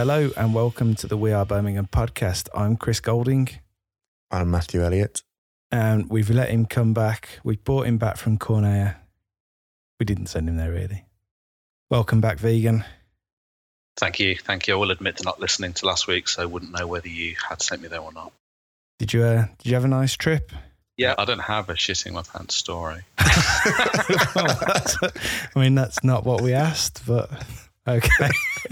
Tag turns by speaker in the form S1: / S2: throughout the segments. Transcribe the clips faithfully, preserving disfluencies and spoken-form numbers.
S1: Hello and welcome to the We Are Birmingham podcast. I'm Chris Golding.
S2: I'm Matthew Elliott.
S1: And we've let him come back. We brought him back from Cornea. We didn't send him there, really. Welcome back, Vegan.
S3: Thank you. Thank you. I will admit to not listening to last week, so I wouldn't know whether you had sent me there or not.
S1: Did you, uh, did you have a nice trip?
S3: Yeah, I don't have a shitting my pants story.
S1: Well, that's, I mean, that's not what we asked, but okay.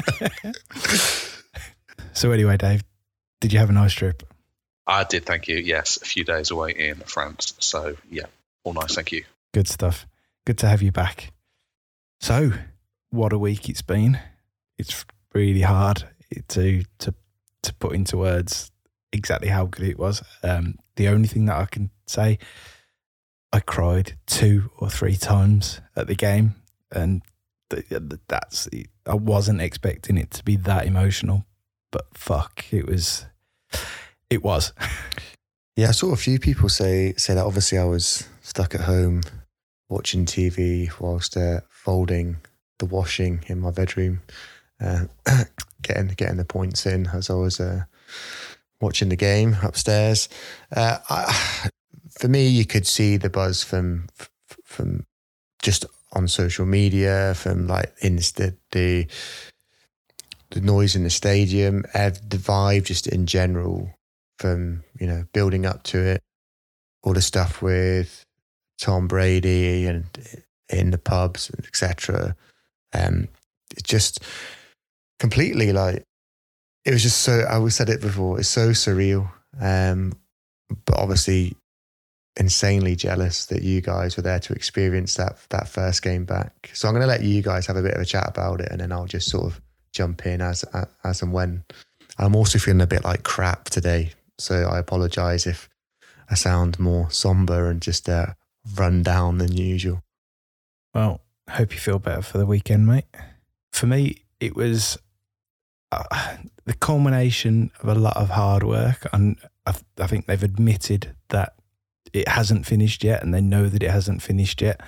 S1: So anyway, Dave, did you have a nice trip?
S3: I did, thank you. Yes, a few days away in France. So, yeah, all nice, thank you.
S1: Good stuff. Good to have you back. So, what a week it's been. It's really hard to to to put into words exactly how good it was. Um, the only thing that I can say, I cried two or three times at the game, and th- that's I wasn't expecting it to be that emotional, but fuck, it was. It was.
S2: Yeah, I saw a few people say say that. Obviously, I was stuck at home watching T V whilst uh, folding the washing in my bedroom, uh, getting getting the points in as I was uh, watching the game upstairs. Uh, I, for me, you could see the buzz from from just on social media, from like in the the, the noise in the stadium, uh, the vibe just in general. From, you know, building up to it, all the stuff with Tom Brady and in the pubs, et cetera. Um, it just completely like, it was just so, I always said it before, it's so surreal. Um, but obviously insanely jealous that you guys were there to experience that, that first game back. So I'm going to let you guys have a bit of a chat about it, and then I'll just sort of jump in as, as and when. I'm also feeling a bit like crap today. So I apologise if I sound more somber and just uh, run down than usual.
S1: Well, I hope you feel better for the weekend, mate. For me, it was uh, the culmination of a lot of hard work. And I, th- I think they've admitted that it hasn't finished yet, and they know that it hasn't finished yet.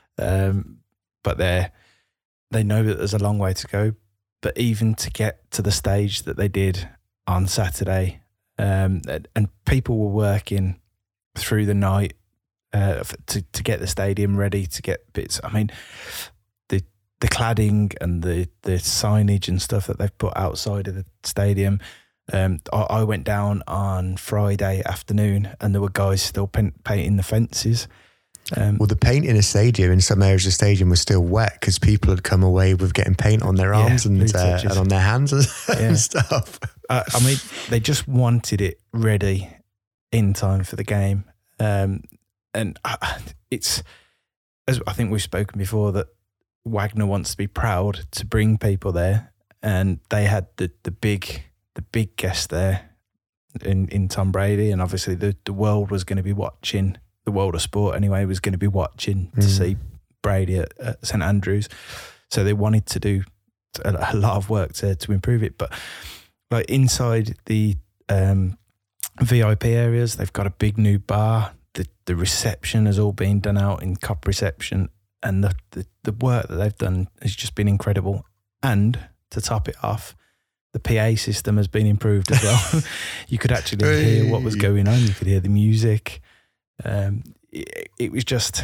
S1: Um, but they they know that there's a long way to go. But even to get to the stage that they did on Saturday, Um, and people were working through the night uh, to to get the stadium ready, to get bits. I mean, the the cladding and the, the signage and stuff that they've put outside of the stadium. Um, I, I went down on Friday afternoon, and there were guys still paint, painting the fences. Um,
S2: well, the paint in the stadium, in some areas of the stadium, was still wet because people had come away with getting paint on their arms yeah, and, uh, and on their hands and, yeah. and stuff.
S1: Uh, I mean, they just wanted it ready in time for the game. Um, and I, it's, as I think we've spoken before, that Wagner wants to be proud to bring people there. And they had the, the big the big guest there in, in Tom Brady. And obviously the, the world was going to be watching, the world of sport anyway, was going to be watching mm. to see Brady at, at St Andrews. So they wanted to do a, a lot of work to, to improve it. But like inside the um, V I P areas, they've got a big new bar. The the reception has all been done out in Cop Reception, and the, the, the work that they've done has just been incredible. And to top it off, the P A system has been improved as well. You could actually hey. hear what was going on. You could hear the music. Um, it, it was just,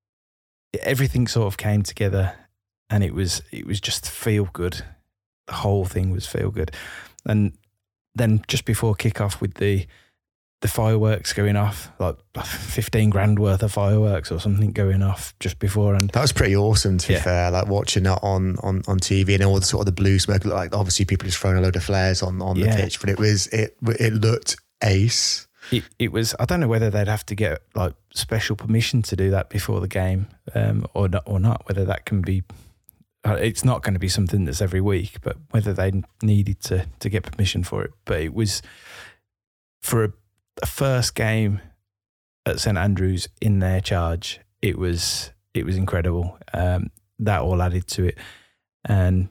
S1: everything sort of came together, and it was it was just feel good. The whole thing was feel good. And then just before kickoff with the the fireworks going off, like fifteen grand worth of fireworks or something going off just before. And
S2: that was pretty awesome, to be yeah. fair, like watching that on, on, on T V and all the sort of the blue smoke. Like obviously people just throwing a load of flares on, on yeah. the pitch, but it was, it, it looked ace.
S1: It, it was, I don't know whether they'd have to get like special permission to do that before the game um, or not, or not, whether that can be, it's not going to be something that's every week, but whether they needed to to get permission for it. But it was, for a, a first game at St Andrews in their charge, it was it was incredible. Um, that all added to it. And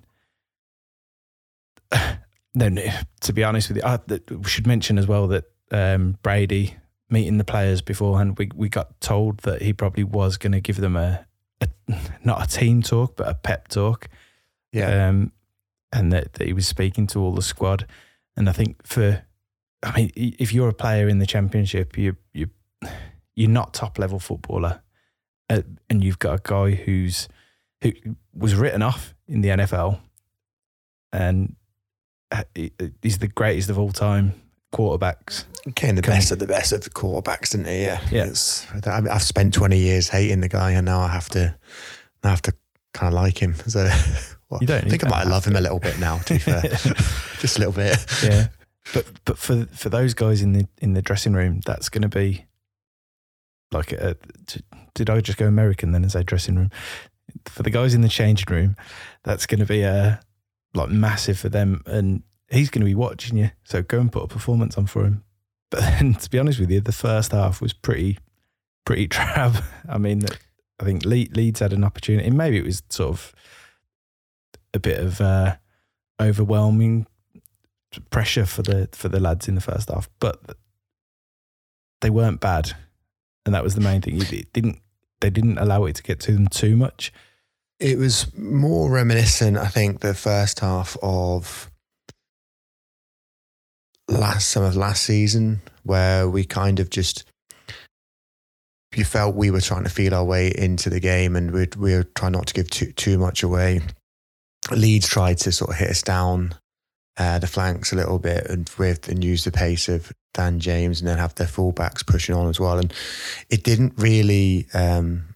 S1: then, to be honest with you, I, we should mention as well that um, Brady, meeting the players beforehand, we, we got told that he probably was going to give them a, a, not a team talk, but a pep talk.
S2: Yeah.
S1: Um, and that, that he was speaking to all the squad. And I think for, I mean, if you're a player in the Championship, you you you're not top level footballer, uh, and you've got a guy who's who was written off in the N F L, and he's the greatest of all time quarterbacks.
S2: Became the
S1: Coming.
S2: best of the best of the quarterbacks, didn't he? Yeah.
S1: Yeah.
S2: It's, I mean, I've spent twenty years hating the guy, and now I have to, I have to kind of like him. So well,
S1: You don't
S2: I think I
S1: need
S2: might
S1: that.
S2: love him a little bit now. To be fair, just a little bit.
S1: Yeah, but but for for those guys in the in the dressing room, that's going to be like a, did I just go American then and say dressing room? For the guys in the changing room, that's going to be a like massive for them, and he's going to be watching you. So go and put a performance on for him. But then, to be honest with you, the first half was pretty pretty drab. I mean, I think Le- Leeds had an opportunity. Maybe it was sort of a bit of uh, overwhelming pressure for the for the lads in the first half, but they weren't bad, and that was the main thing. It didn't they didn't allow it to get to them too much.
S2: It was more reminiscent, I think, the first half of last some of last season, where we kind of just you felt we were trying to feel our way into the game, and we we were trying not to give too too much away. Leeds tried to sort of hit us down uh, the flanks a little bit, and with and use the pace of Dan James, and then have their fullbacks pushing on as well. And it didn't really. Um,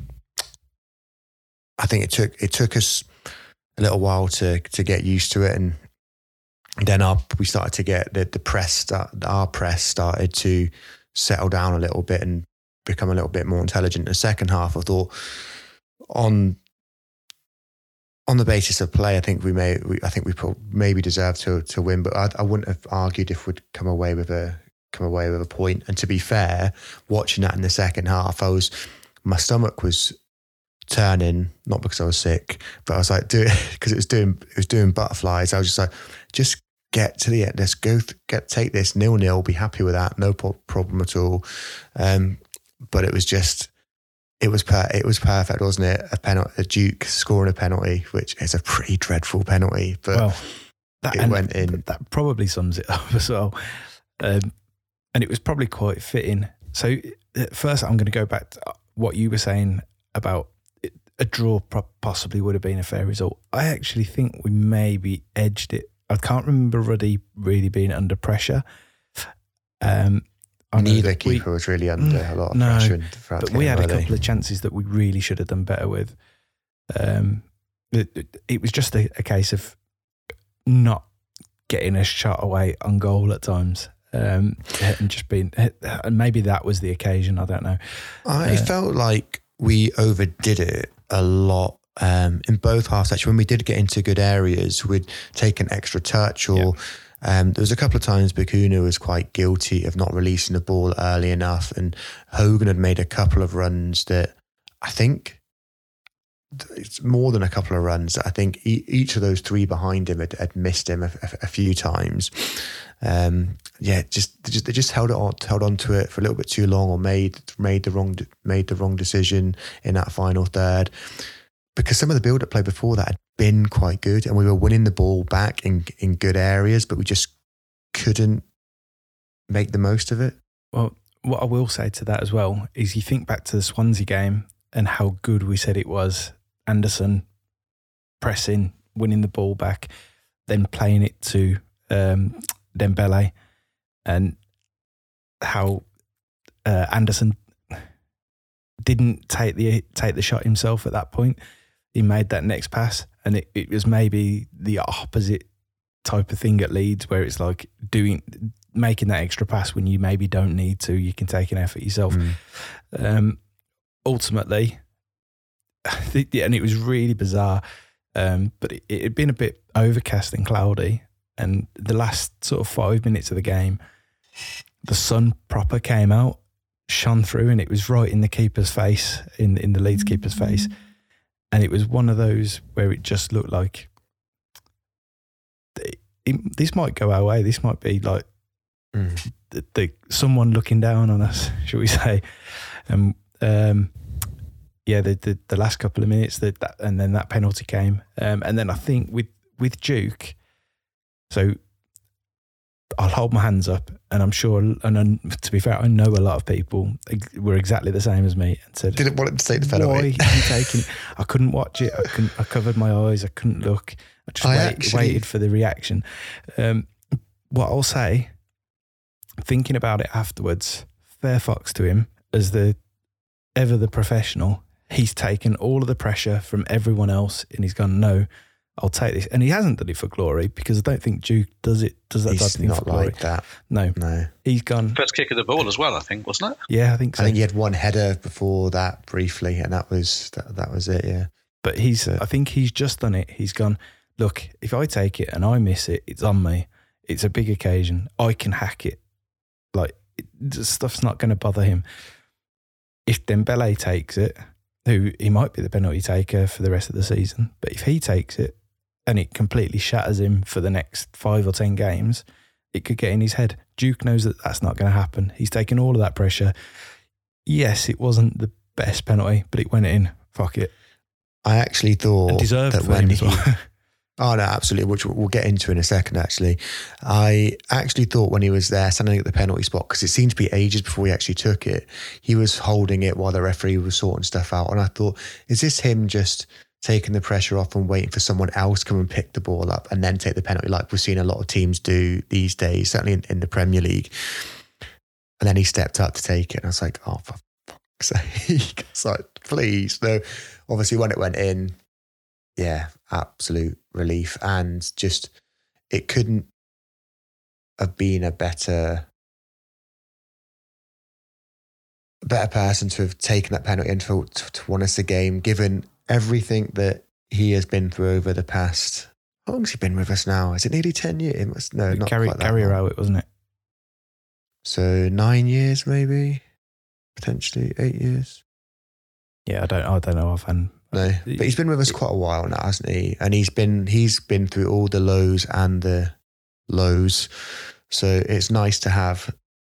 S2: I think it took it took us a little while to to get used to it, and then our, we started to get the the press start, our press started to settle down a little bit and become a little bit more intelligent. The second half, I thought on. On the basis of play, I think we may. We, I think we pro- maybe deserved to to win, but I, I wouldn't have argued if we'd come away with a come away with a point. And to be fair, watching that in the second half, I was my stomach was turning, not because I was sick, but I was like doing because it was doing it was doing butterflies. I was just like, just get to the end. Let's go th- get take this nil nil. Be happy with that. No pro- problem at all. Um, but it was just. It was per- it was perfect, wasn't it? A penalty, a Duke scoring a penalty, which is a pretty dreadful penalty, but
S1: Well, that,
S2: it went in.
S1: That probably sums it up as well. Um, and it was probably quite fitting. So first, I'm going to go back to what you were saying about it, a draw possibly would have been a fair result. I actually think we maybe edged it. I can't remember Ruddy really being under pressure. Um, I
S2: Neither keeper
S1: we,
S2: was really under a lot of
S1: no,
S2: pressure.
S1: But we had a couple of chances that we really should have done better with. Um, it, it, it was just a, a case of not getting a shot away on goal at times, um, and just being. And maybe that was the occasion. I don't know.
S2: I
S1: uh,
S2: felt like we overdid it a lot. Um, in both halves, actually, when we did get into good areas, we'd take an extra touch or. Yeah. Um, there was a couple of times Bakuna was quite guilty of not releasing the ball early enough, and Hogan had made a couple of runs that I think it's more than a couple of runs that I think e- each of those three behind him had, had missed him a, a, a few times. Um, yeah, just they, just they just held it on, held on to it for a little bit too long, or made made the wrong made the wrong decision in that final third. Because some of the build-up play before that had been quite good, and we were winning the ball back in in good areas, but we just couldn't make the most of it.
S1: Well, what I will say to that as well is you think back to the Swansea game and how good we said it was. Anderson pressing, winning the ball back, then playing it to um, Dembele, and how uh, Anderson didn't take the take the shot himself at that point. He made that next pass, and it, it was maybe the opposite type of thing at Leeds, where it's like doing making that extra pass when you maybe don't need to. You can take an effort yourself. Mm. Um, ultimately, and it was really bizarre, um, but it, it had been a bit overcast and cloudy, and the last sort of five minutes of the game, the sun proper came out, shone through, and it was right in the keeper's face, in in the Leeds keeper's face. And it was one of those where it just looked like it, it, this might go our way. This might be like mm. the, the someone looking down on us, shall we say? And um, yeah, the, the the last couple of minutes, that, that and then that penalty came, um, and then I think with with Duke, so I'll hold my hands up, and I'm sure, and I'm, to be fair, I know a lot of people were exactly the same as me and said,
S2: didn't want him to take the penalty.
S1: Why are you taking it? I couldn't watch it. I couldn't. I covered my eyes. I couldn't look. I just
S2: I
S1: wait,
S2: actually-
S1: waited for the reaction. Um, what I'll say, thinking about it afterwards, fair fox to him as the ever the professional. He's taken all of the pressure from everyone else, and he's gone, no, I'll take this. And he hasn't done it for glory, because I don't think Duke does it. Does that type of
S2: He's
S1: thing
S2: not
S1: for glory?
S2: like that.
S1: No,
S2: No.
S1: he's gone.
S3: First kick of the ball as well, I think, wasn't it?
S1: Yeah, I think so.
S2: I think he had one header before that briefly, and that was that, that was it. Yeah.
S1: But he's, I think he's just done it. He's gone, look, if I take it and I miss it, it's on me. It's a big occasion. I can hack it. Like, it, the stuff's not going to bother him. If Dembele takes it, who he might be the penalty taker for the rest of the season, but if he takes it and it completely shatters him for the next five or ten games, it could get in his head. Duke knows that that's not going to happen. He's taken all of that pressure. Yes, it wasn't the best penalty, but it went in. Fuck it.
S2: I actually thought
S1: And deserved
S2: that
S1: for
S2: when
S1: him as
S2: he,
S1: well.
S2: oh no, absolutely, which we'll get into in a second. Actually, I actually thought when he was there standing at the penalty spot, because it seemed to be ages before he actually took it, he was holding it while the referee was sorting stuff out, and I thought, is this him just taking the pressure off and waiting for someone else to come and pick the ball up and then take the penalty, like we're seeing a lot of teams do these days, certainly in, in the Premier League? And then he stepped up to take it, and I was like, oh, for fuck's sake! It's like, please, no. Obviously, when it went in, yeah, absolute relief. And just, it couldn't have been a better, a better person to have taken that penalty and to, to, to won us the game, given everything that he has been through over the past. How long has he been with us now? Is it nearly ten years? It must, no, not
S1: Gary,
S2: quite that
S1: Gary
S2: long.
S1: Rowett, wasn't it?
S2: So nine years, maybe, potentially eight years.
S1: Yeah, I don't. I don't know offhand.
S2: No, but he's been with us quite a while now, hasn't he? And he's been he's been through all the lows and the lows. So it's nice to have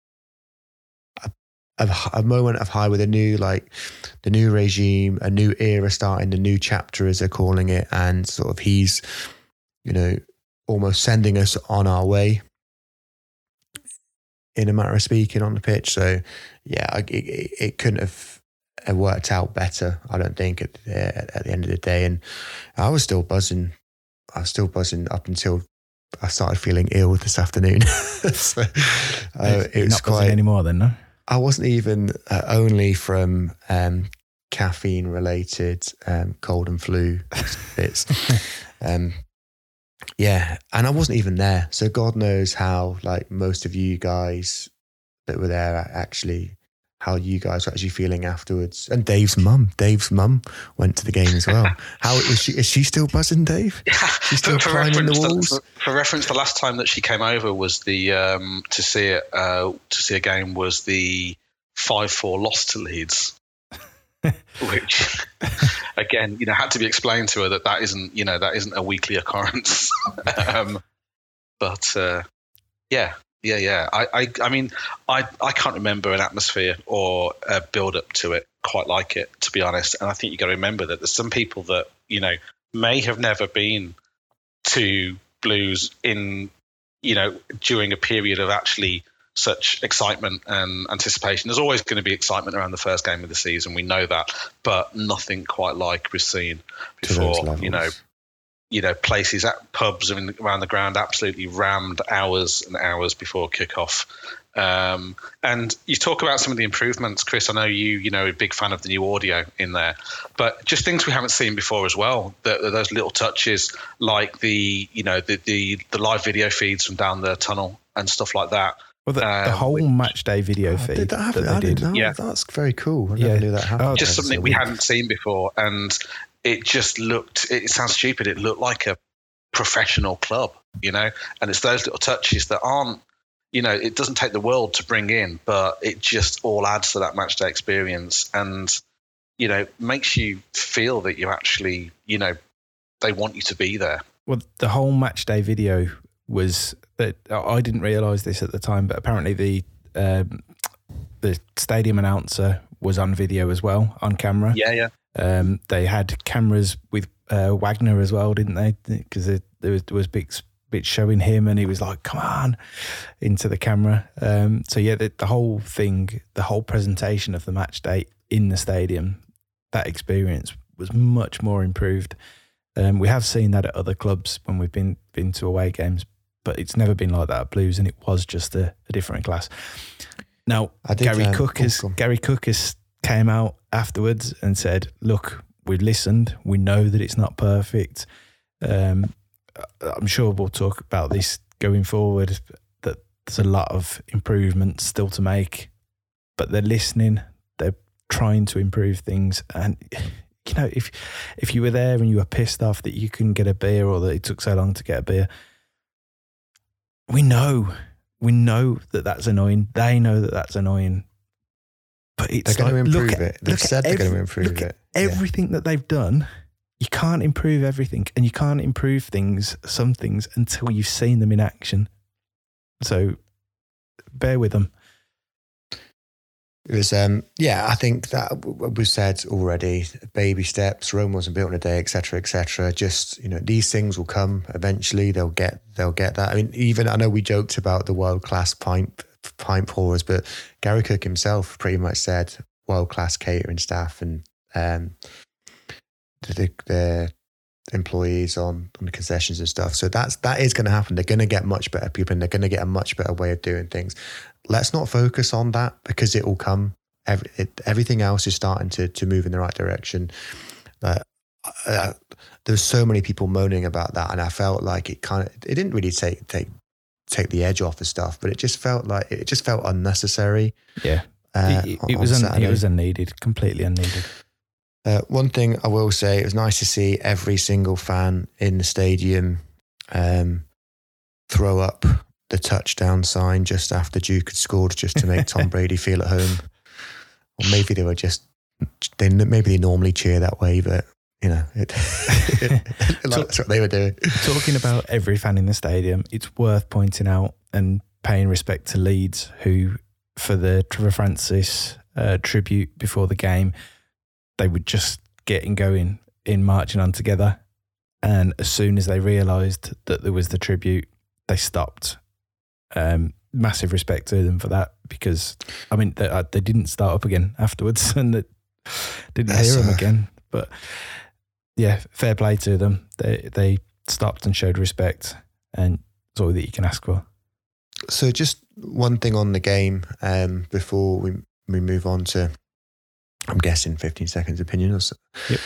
S2: a, a, a moment of high with a new, like the new regime, a new era starting, the new chapter as they're calling it, and sort of he's, you know, almost sending us on our way, in a matter of speaking, on the pitch. So yeah, it, it, it couldn't have. It worked out better, I don't think, at the, at the end of the day. And I was still buzzing. I was still buzzing up until I started feeling ill this afternoon. so uh, it
S1: You're
S2: was
S1: not buzzing
S2: quite.
S1: anymore then, no?
S2: I wasn't even uh, only from um, caffeine related um, cold and flu bits. um, yeah, and I wasn't even there. So God knows how, like most of you guys that were there, actually. How you guys were actually feeling afterwards. And Dave's mum, Dave's mum went to the game as well. How is she? Is she still buzzing, Dave? She's still
S3: for, for
S2: climbing the
S3: reference,
S2: walls.
S3: the, for, for reference, the last time that she came over was the um, to see it uh, to see a game was the five four loss to Leeds, which again, you know, had to be explained to her that that isn't, you know, that isn't a weekly occurrence. um, but uh, yeah. Yeah, yeah. I, I, I mean, I, I can't remember an atmosphere or a build up to it quite like it, to be honest. And I think you got to remember that there's some people that, you know, may have never been to Blues in, you know, during a period of actually such excitement and anticipation. There's always going to be excitement around the first game of the season. We know that, but nothing quite like we've seen before. You know. You know, places at pubs around the ground absolutely rammed hours and hours before kickoff. Um, and you talk about some of the improvements, Chris. I know you, you know, a big fan of the new audio in there, but just things we haven't seen before as well. The, those little touches, like the, you know, the, the the live video feeds from down the tunnel and stuff like that.
S1: Well, the,
S3: um,
S1: the whole
S3: which,
S1: match day video
S2: Oh,
S1: feed
S2: did that
S1: that
S2: happen?
S1: they
S2: I
S1: did.
S2: didn't know.
S3: Yeah.
S2: That's very cool. I
S1: Yeah.
S2: never knew that happened.
S1: Oh,
S3: just
S1: that's
S3: something
S1: so
S3: we
S1: weird.
S3: hadn't seen before, and it just looked. It sounds stupid. It looked like a professional club, you know. And it's those little touches that aren't, you know, it doesn't take the world to bring in, but it just all adds to that match day experience, and you know, makes you feel that you actually, you know, they want you to be there.
S1: Well, the whole match day video was that I didn't realise this at the time, but apparently the um, the stadium announcer was on video as well, on camera.
S3: Yeah, yeah.
S1: Um, they had cameras with uh, Wagner as well, didn't they? Because there was there was big bits showing him, and he was like, "Come on," into the camera. Um, so yeah, the, the whole thing, the whole presentation of the match day in the stadium, that experience was much more improved. Um, we have seen that at other clubs when we've been been to away games, but it's never been like that at Blues, and it was just a, a different class. Now, did, Gary um, Cook has Gary Cook has came out afterwards and said, "Look, we've listened. We know that it's not perfect. Um, I'm sure we'll talk about this going forward. That there's a lot of improvements still to make, but they're listening. They're trying to improve things. And you know, if if you were there and you were pissed off that you couldn't get a beer or that it took so long to get a beer, we know." We know that that's annoying. They know that that's annoying. But it's
S2: they're
S1: like,
S2: going to improve
S1: look
S2: it.
S1: At,
S2: They've said
S1: every,
S2: they're going to improve
S1: look
S2: it.
S1: At everything yeah. that they've done, you can't improve everything, and you can't improve things, some things, until you've seen them in action. So bear with them.
S2: It was, um, yeah, I think that was said already. Baby steps. Rome wasn't built in a day, et cetera, et cetera. Just, you know, these things will come eventually. They'll get, they'll get that. I mean, even I know we joked about the world class pint pint pourers, but Gary Cook himself pretty much said world class catering staff and um, the, the employees on on the concessions and stuff. So that's that is going to happen. They're going to get much better people, and they're going to get a much better way of doing things. Let's not focus on that because it will come. Every, it, everything else is starting to to move in the right direction. Uh, uh, there's so many people moaning about that, and I felt like it kind of it didn't really take take take the edge off the stuff, but it just felt like it just felt unnecessary.
S1: Yeah, uh, it, it, it was un, it was unneeded, completely unneeded.
S2: Uh, one thing I will say, it was nice to see every single fan in the stadium um, throw up the touchdown sign just after Duke had scored, just to make Tom Brady feel at home. Or maybe they were just, they maybe they normally cheer that way, but you know, it, it, like that's what they were doing.
S1: Talking about every fan in the stadium, it's worth pointing out and paying respect to Leeds, who for the Trevor Francis uh, tribute before the game, they were just getting going in marching on together. And as soon as they realised that there was the tribute, they stopped. Um, massive respect to them for that, because, I mean, they, uh, they didn't start up again afterwards and they didn't That's hear them uh, again. But yeah, fair play to them. They they stopped and showed respect, and that's all that you can ask for.
S2: So just one thing on the game um, before we, we move on to, I'm guessing, fifteen seconds opinion or so.
S1: Yep.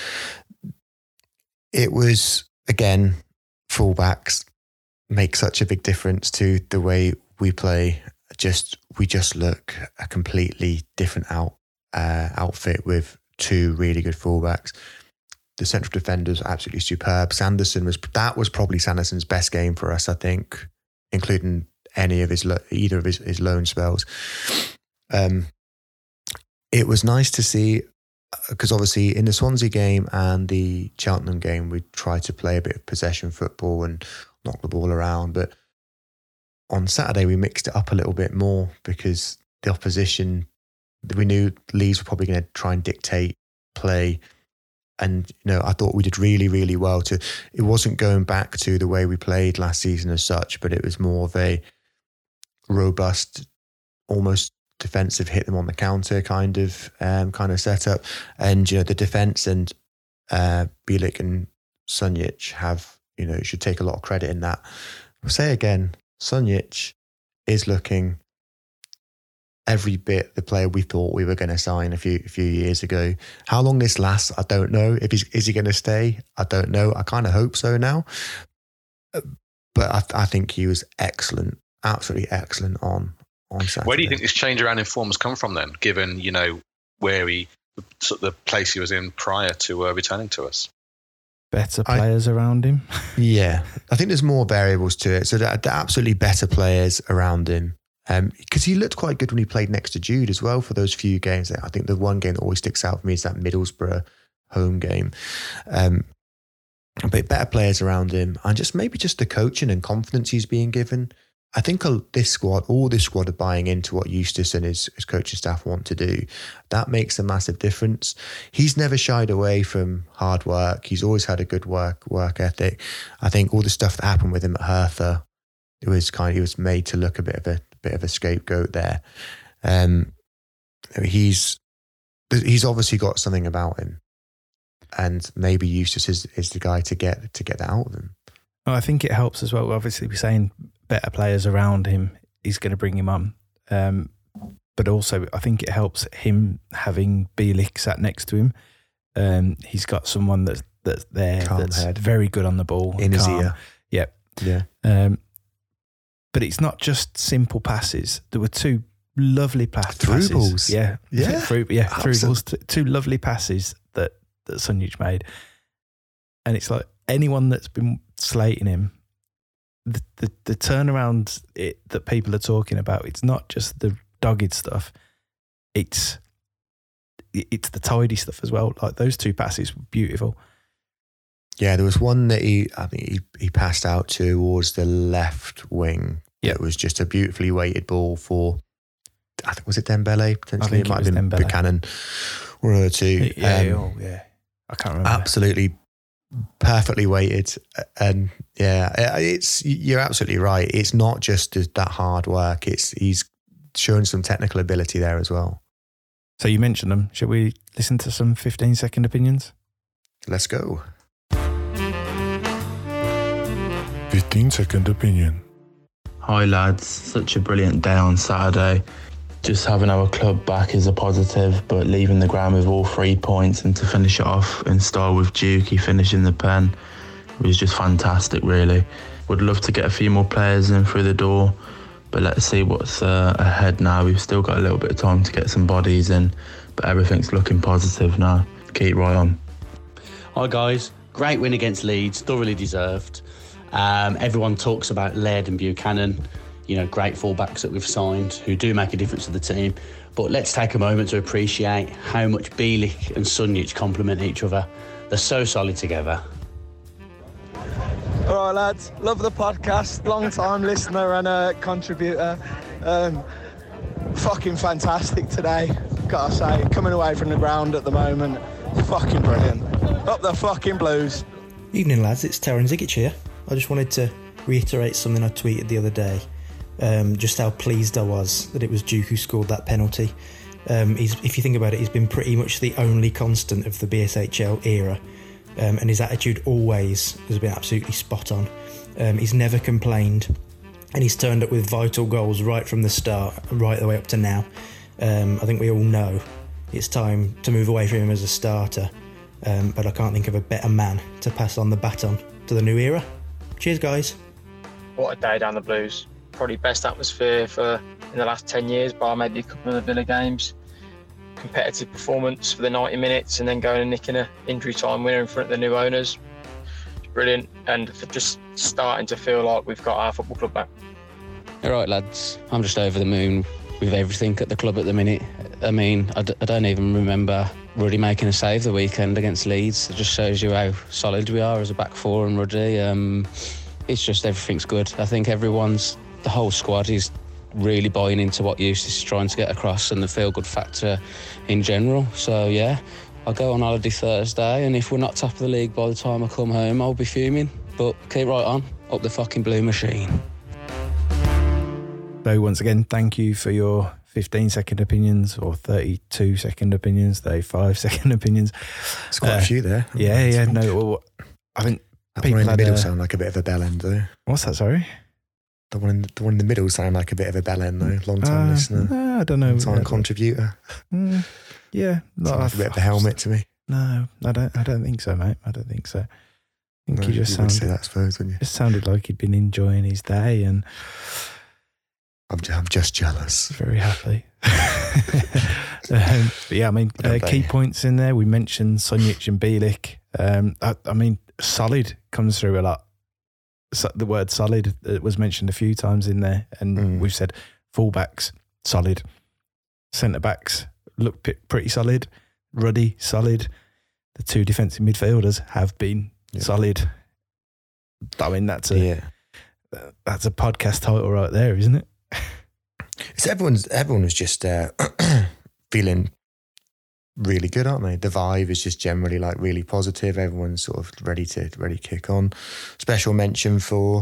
S2: It was, again, fullbacks make such a big difference to the way we play. Just we just look a completely different out uh, outfit with two really good fullbacks. The central defenders are absolutely superb. Sanderson was that was probably Sanderson's best game for us, I think, including any of his either of his, his loan spells. Um, it was nice to see, because obviously in the Swansea game and the Cheltenham game, we tried to play a bit of possession football and knock the ball around. But on Saturday, we mixed it up a little bit more because the opposition, we knew Leeds were probably going to try and dictate play. And, you know, I thought we did really, really well to, it wasn't going back to the way we played last season as such, but it was more of a robust, almost defensive, hit them on the counter kind of um, kind of setup. And, you know, the defence and uh, Bielik and Sunjic have, you know, should take a lot of credit in that. I'll say again, Sunjic is looking every bit the player we thought we were going to sign a few a few years ago. How long this lasts, I don't know. If he's is he going to stay, I don't know. I kind of hope so now. But I, I think he was excellent, absolutely excellent on on Saturday.
S3: Where do you think this change around in form has come from then, given, you know, where he, sort of the place he was in prior to uh, returning to us?
S1: Better players I, around him.
S2: Yeah, I think there's more variables to it. So the, the absolutely better players around him. Because um, he looked quite good when he played next to Jude as well for those few games. I think the one game that always sticks out for me is that Middlesbrough home game. Um, but better players around him, and just maybe just the coaching and confidence he's being given. I think this squad, all this squad are buying into what Eustace and his, his coaching staff want to do. That makes a massive difference. He's never shied away from hard work. He's always had a good work work ethic. I think all the stuff that happened with him at Hertha, it was kind of, he was made to look a bit of a bit of a scapegoat there. Um, he's he's obviously got something about him, and maybe Eustace is, is the guy to get to get that out of him.
S1: Well, I think it helps as well. Obviously, we're saying better players around him is going to bring him on. Um, but also, I think it helps him having Bielik sat next to him. Um, he's got someone that's, that's there
S2: Calm
S1: that's
S2: head.
S1: very good on the ball.
S2: In his
S1: calm.
S2: ear.
S1: Yep.
S2: Yeah.
S1: Um, but it's not just simple passes. There were two lovely pa-
S2: Through
S1: passes.
S2: balls.
S1: Yeah.
S2: Yeah.
S1: Through, yeah, through
S2: Absolutely.
S1: balls. T- two lovely passes that, that Sunjic made. And it's like anyone that's been slating him, the, the, the turnaround it, that people are talking about, it's not just the dogged stuff. It's it's the tidy stuff as well. Like those two passes were beautiful.
S2: Yeah, there was one that he, I think he, he passed out towards the left wing.
S1: Yeah.
S2: It was just a beautifully weighted ball for, I think, was it Dembele? Potentially,
S1: think
S2: it might
S1: it was
S2: have been
S1: Dembele.
S2: Buchanan. One or two.
S1: Yeah,
S2: Um,
S1: oh, yeah. I can't remember.
S2: absolutely perfectly weighted. And yeah, it's, you're absolutely right. It's not just that hard work. It's, he's shown some technical ability there as well.
S1: So you mentioned them. Shall we listen to some fifteen second opinions?
S2: Let's go.
S4: fifteen second opinion.
S5: Hi lads, such a brilliant day on Saturday. Just having our club back is a positive, but leaving the ground with all three points and to finish it off in style with Dukey finishing the pen was just fantastic really. Would love to get a few more players in through the door, but let's see what's uh, ahead now. We've still got a little bit of time to get some bodies in, but everything's looking positive now. Keep right on.
S6: Hi guys, great win against Leeds, thoroughly deserved. Um, everyone talks about Laird and Buchanan, you know, great fullbacks that we've signed who do make a difference to the team. But let's take a moment to appreciate how much Bielik and Sunjic complement each other. They're so solid together.
S7: All right, lads, love the podcast, long time listener and a contributor. Um, fucking fantastic today, gotta say. Coming away from the ground at the moment, fucking brilliant. Up the fucking Blues.
S8: Evening lads, it's Taron Zigic here. I just wanted to reiterate something I tweeted the other day, um, just how pleased I was that it was Duke who scored that penalty. Um, he's, if you think about it, he's been pretty much the only constant of the B S H L era, um, and his attitude always has been absolutely spot on. Um, he's never complained, and he's turned up with vital goals right from the start, right the way up to now. Um, I think we all know it's time to move away from him as a starter, um, but I can't think of a better man to pass on the baton to the new era. Cheers, guys.
S9: What a day down the Blues. Probably best atmosphere for in the last ten years, bar maybe a couple of the Villa games. Competitive performance for the ninety minutes and then going and nicking an injury time winner in front of the new owners. It's brilliant, and for just starting to feel like we've got our football club back.
S10: All right, lads, I'm just over the moon with everything at the club at the minute. I mean, I, d- I don't even remember Ruddy making a save the weekend against Leeds. It just shows you how solid we are as a back four and Ruddy. Um, it's just everything's good. I think everyone's, the whole squad is really buying into what Eustace is trying to get across and the feel-good factor in general. So, yeah, I'll go on holiday Thursday, and if we're not top of the league by the time I come home, I'll be fuming. But keep right on, up the fucking blue machine.
S1: So once again, thank you for your fifteen second opinions or thirty-two second opinions, thirty-five second opinions.
S2: It's quite
S1: Uh,
S2: a few there.
S1: Yeah, yeah, no, well, I think
S2: That
S1: people
S2: one in the
S1: had
S2: middle
S1: a-
S2: sound like a bit of a bell end though.
S1: What's that, sorry?
S2: The one in the, the one in the middle sound like a bit of a bell end though. Long time
S1: Uh,
S2: listener.
S1: no, I don't know.
S2: Long time
S1: Uh,
S2: contributor.
S1: Mm, yeah. no,
S2: Sound like a
S1: I've-
S2: bit of a helmet to me.
S1: No, I don't I don't think so, mate. I don't think so. I think
S2: No,
S1: he just
S2: you would say
S1: sounded,
S2: that, I suppose, wouldn't you?
S1: just sounded like he'd been enjoying his day and
S2: I'm, ju- I'm just jealous.
S1: very happy. um, but yeah, I mean,
S2: Well
S1: uh,
S2: done,
S1: key
S2: Bay.
S1: points in there. We mentioned Sunjic and Bielik. Um, I, I mean, solid comes through a lot. So the word solid uh, was mentioned a few times in there, and
S2: Mm.
S1: we've said fullbacks solid, centre backs look p- pretty solid, Ruddy solid. The two defensive midfielders have been
S2: Yeah.
S1: solid. I mean, that's a
S2: Yeah.
S1: That's a podcast title right there, isn't it?
S2: It's everyone's everyone was just uh, feeling really good, aren't they? The vibe is just generally like really positive. Everyone's sort of ready to ready to kick on. Special mention for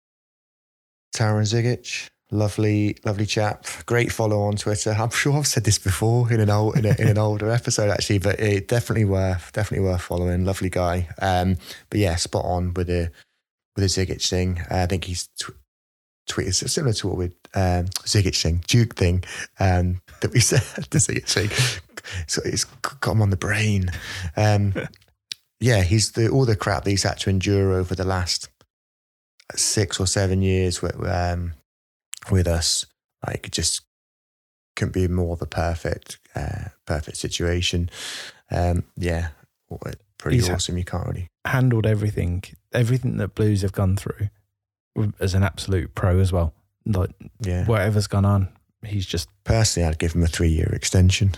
S2: Taran Zigic. Lovely, lovely chap. Great follow on Twitter. I'm sure I've said this before in an old in, a, in an older episode actually, but it definitely worth definitely worth following. Lovely guy. Um, but yeah, spot on with the with the Zigic thing. Uh, I think he's tw- tweeted similar to what with um, Zigic thing, Duke thing um, that we said. The Zigic thing. So it's got him on the brain. Um, yeah, he's the all the crap that he's had to endure over the last six or seven years with, um, with us. Like, it just couldn't be more of a perfect, uh, perfect situation. Um, yeah, pretty he's awesome. You can't really
S1: handled everything, everything that Blues have gone through as an absolute pro as well. Like,
S2: yeah,
S1: whatever's gone on, he's just
S2: personally, I'd give him a three-year extension.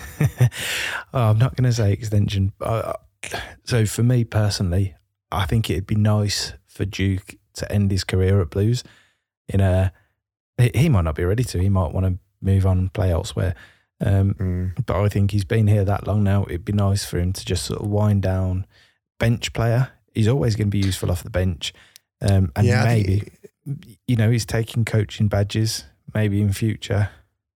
S1: oh, I'm not going to say extension. Uh, so for me personally, I think it'd be nice for Duke to end his career at Blues. In a, he might not be ready to. He might want to move on and play elsewhere. Um, mm. But I think he's been here that long now. It'd be nice for him to just sort of wind down. Bench player. He's always going to be useful off the bench. Um, and yeah, maybe, he, you know, he's taking coaching badges. Maybe in future,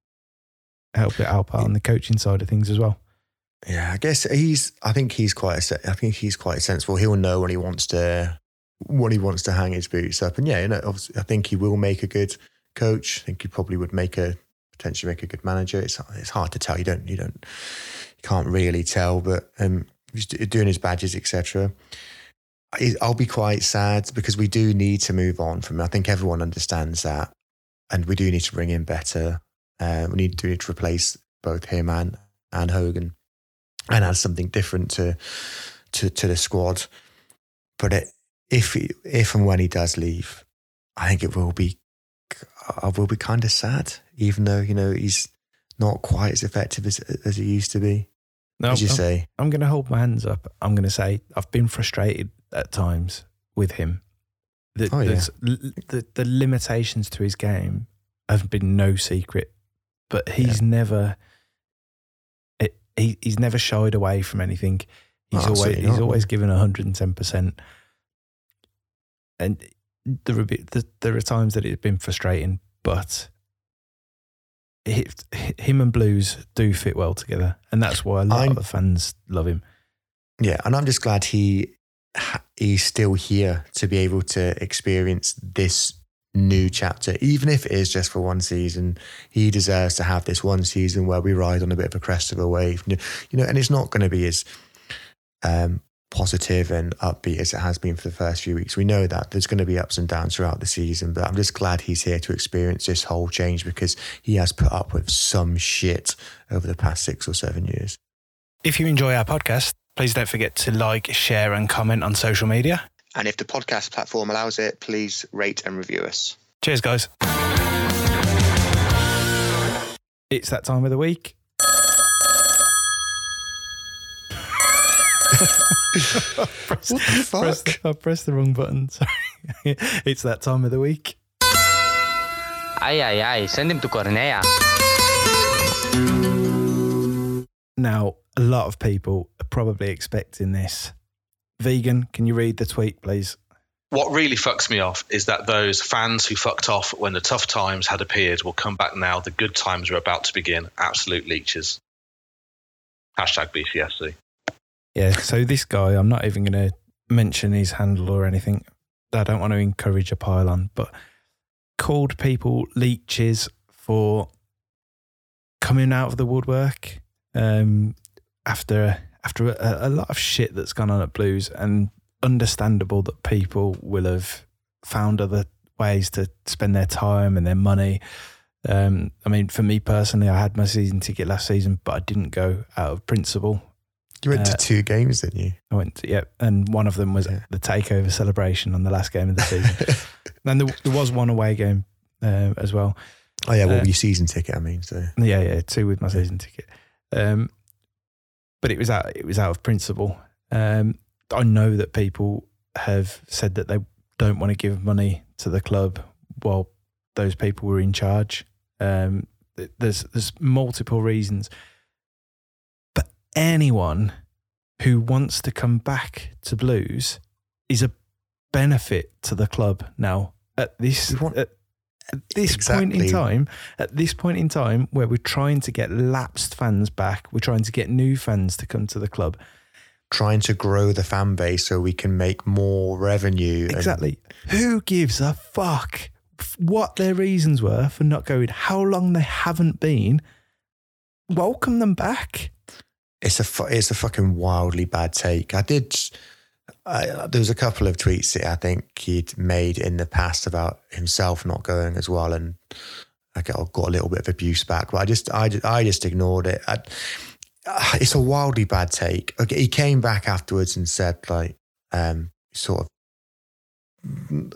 S1: help it out on the coaching side of things as well.
S2: Yeah, I guess he's. I think he's quite. A, I think he's quite sensible. He'll know when he wants to, when he wants to hang his boots up. And yeah, you know, obviously, I think he will make a good coach. I think he probably would make a potentially make a good manager. It's it's hard to tell. You don't. You don't. You can't really tell. But um, he's doing his badges, et cetera. I'll be quite sad because we do need to move on from. I think everyone understands that. And we do need to bring in better. Uh, we need to, need to replace both him and, and Hogan, and add something different to to, to the squad. But it, if he, if and when he does leave, I think it will be I will be kind of sad, even though you know he's not quite as effective as as he used to be.
S1: No,
S2: as you
S1: I'm,
S2: say,
S1: I'm going to hold my hands up. I'm going to say I've been frustrated at times with him. The,
S2: oh, yeah.
S1: the, the limitations to his game have been no secret, but he's yeah. never it, he, he's never shied away from anything. He's oh, always he's always given one hundred ten percent. And there are, bit, there are times that it's been frustrating, but it, him and Blues do fit well together, and that's why a lot I'm, of the fans love him.
S2: Yeah, and I'm just glad he he's still here to be able to experience this new chapter, even if it is just for one season. He deserves to have this one season where we ride on a bit of a crest of a wave, you know. And it's not going to be as um, positive and upbeat as it has been for the first few weeks. We know that there's going to be ups and downs throughout the season, but I'm just glad he's here to experience this whole change because he has put up with some shit over the past six or seven years.
S1: If you enjoy our podcast, please don't forget to like, share and comment on social media.
S2: And if the podcast platform allows it, please rate and review us.
S1: Cheers, guys. It's that time of the week. pressed,
S2: what the fuck?
S1: Pressed, I pressed the wrong button. Sorry. It's that time of the week.
S11: Ay, ay, ay. Send him to Cornea.
S1: Now, a lot of people are probably expecting this. Vegan, can you read the tweet, please?
S3: What really fucks me off is that those fans who fucked off when the tough times had appeared will come back now. The good times are about to begin. Absolute leeches. Hashtag B C S C.
S1: Yeah, so this guy, I'm not even going to mention his handle or anything. I don't want to encourage a pile-on, but called people leeches for coming out of the woodwork um, after after a, a lot of shit that's gone on at Blues, and understandable that people will have found other ways to spend their time and their money. Um, I mean, for me personally, I had my season ticket last season, but I didn't go out of principle.
S2: You went
S1: uh,
S2: to two games, didn't you?
S1: I went to, yeah, and one of them was yeah. the takeover celebration on the last game of the season. And there, there was one away game uh, as well.
S2: Oh yeah, well,
S1: uh,
S2: your season ticket, I mean. So
S1: yeah, yeah, two with my season ticket. Um, but it was out. It was out of principle. Um, I know that people have said that they don't want to give money to the club while those people were in charge. Um, there's there's multiple reasons. But anyone who wants to come back to Blues is a benefit to the club now. At this
S2: want,
S1: at, at this
S2: exactly.
S1: point in time, at this point in time where we're trying to get lapsed fans back, we're trying to get new fans to come to the club.
S2: Trying to grow the fan base so we can make more revenue.
S1: Exactly. And who gives a fuck what their reasons were for not going, how long they haven't been? Welcome them back.
S2: It's a fu- it's a fucking wildly bad take. I did. I, there was a couple of tweets that I think he'd made in the past about himself not going as well, and I got, got a little bit of abuse back. But I just I, I just ignored it. I, it's a wildly bad take. Okay, he came back afterwards and said like, um, sort of.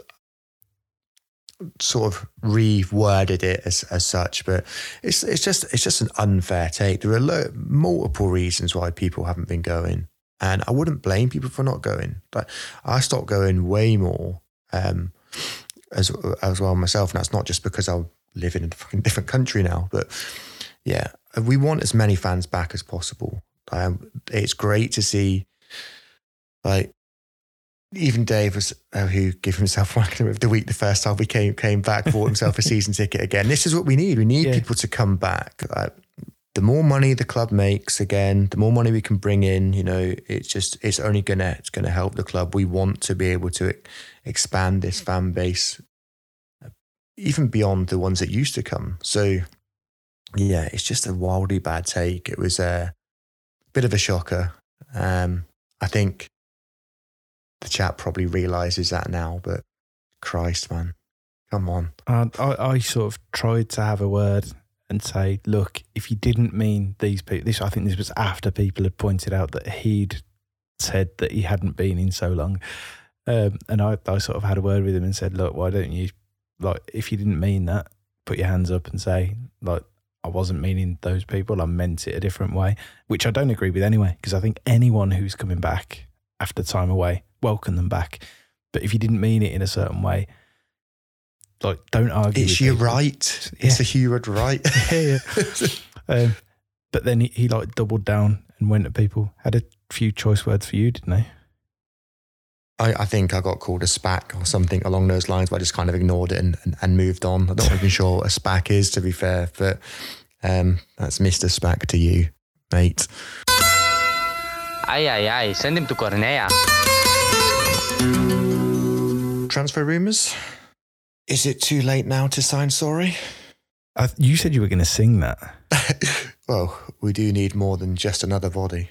S2: sort of reworded it as as such, but it's it's just it's just an unfair take. There are lo- multiple reasons why people haven't been going, and I wouldn't blame people for not going. But I stopped going way more um, as as well myself, and that's not just because I live in a fucking different country now. But yeah, we want as many fans back as possible. Um, it's great to see, like. Even Dave, was, uh, who gave himself Wagner of the week the first time we came came back, bought himself a season ticket again. This is what we need. We need yeah. people to come back. Like, the more money the club makes, again, the more money we can bring in. You know, it's just it's only gonna it's gonna help the club. We want to be able to expand this fan base, even beyond the ones that used to come. So, yeah, it's just a wildly bad take. It was a bit of a shocker. Um, I think. The chat probably realises that now, but Christ, man, come on.
S1: Uh, I, I sort of tried to have a word and say, look, if you didn't mean these people, this I think this was after people had pointed out that he'd said that he hadn't been in so long. Um, and I, I sort of had a word with him and said, look, why don't you, like, if you didn't mean that, put your hands up and say, like, I wasn't meaning those people, I meant it a different way, which I don't agree with anyway, because I think anyone who's coming back after time away, welcome them back. But if you didn't mean it in a certain way, like, don't argue.
S2: It's your right. Yeah. It's a human right.
S1: yeah, yeah. um, but then he, he like doubled down and went at people. Had a few choice words for you, didn't he?
S2: I, I think I got called a SPAC or something along those lines, but I just kind of ignored it and, and, and moved on. I'm not even sure what a SPAC is, to be fair, but um, that's Mister SPAC to you, mate.
S11: Aye, aye, aye. Send him to Cornea.
S2: Transfer rumours? Is it too late now to sign Sorry?
S1: I, you said you were going to sing that.
S2: Well, we do need more than just another body.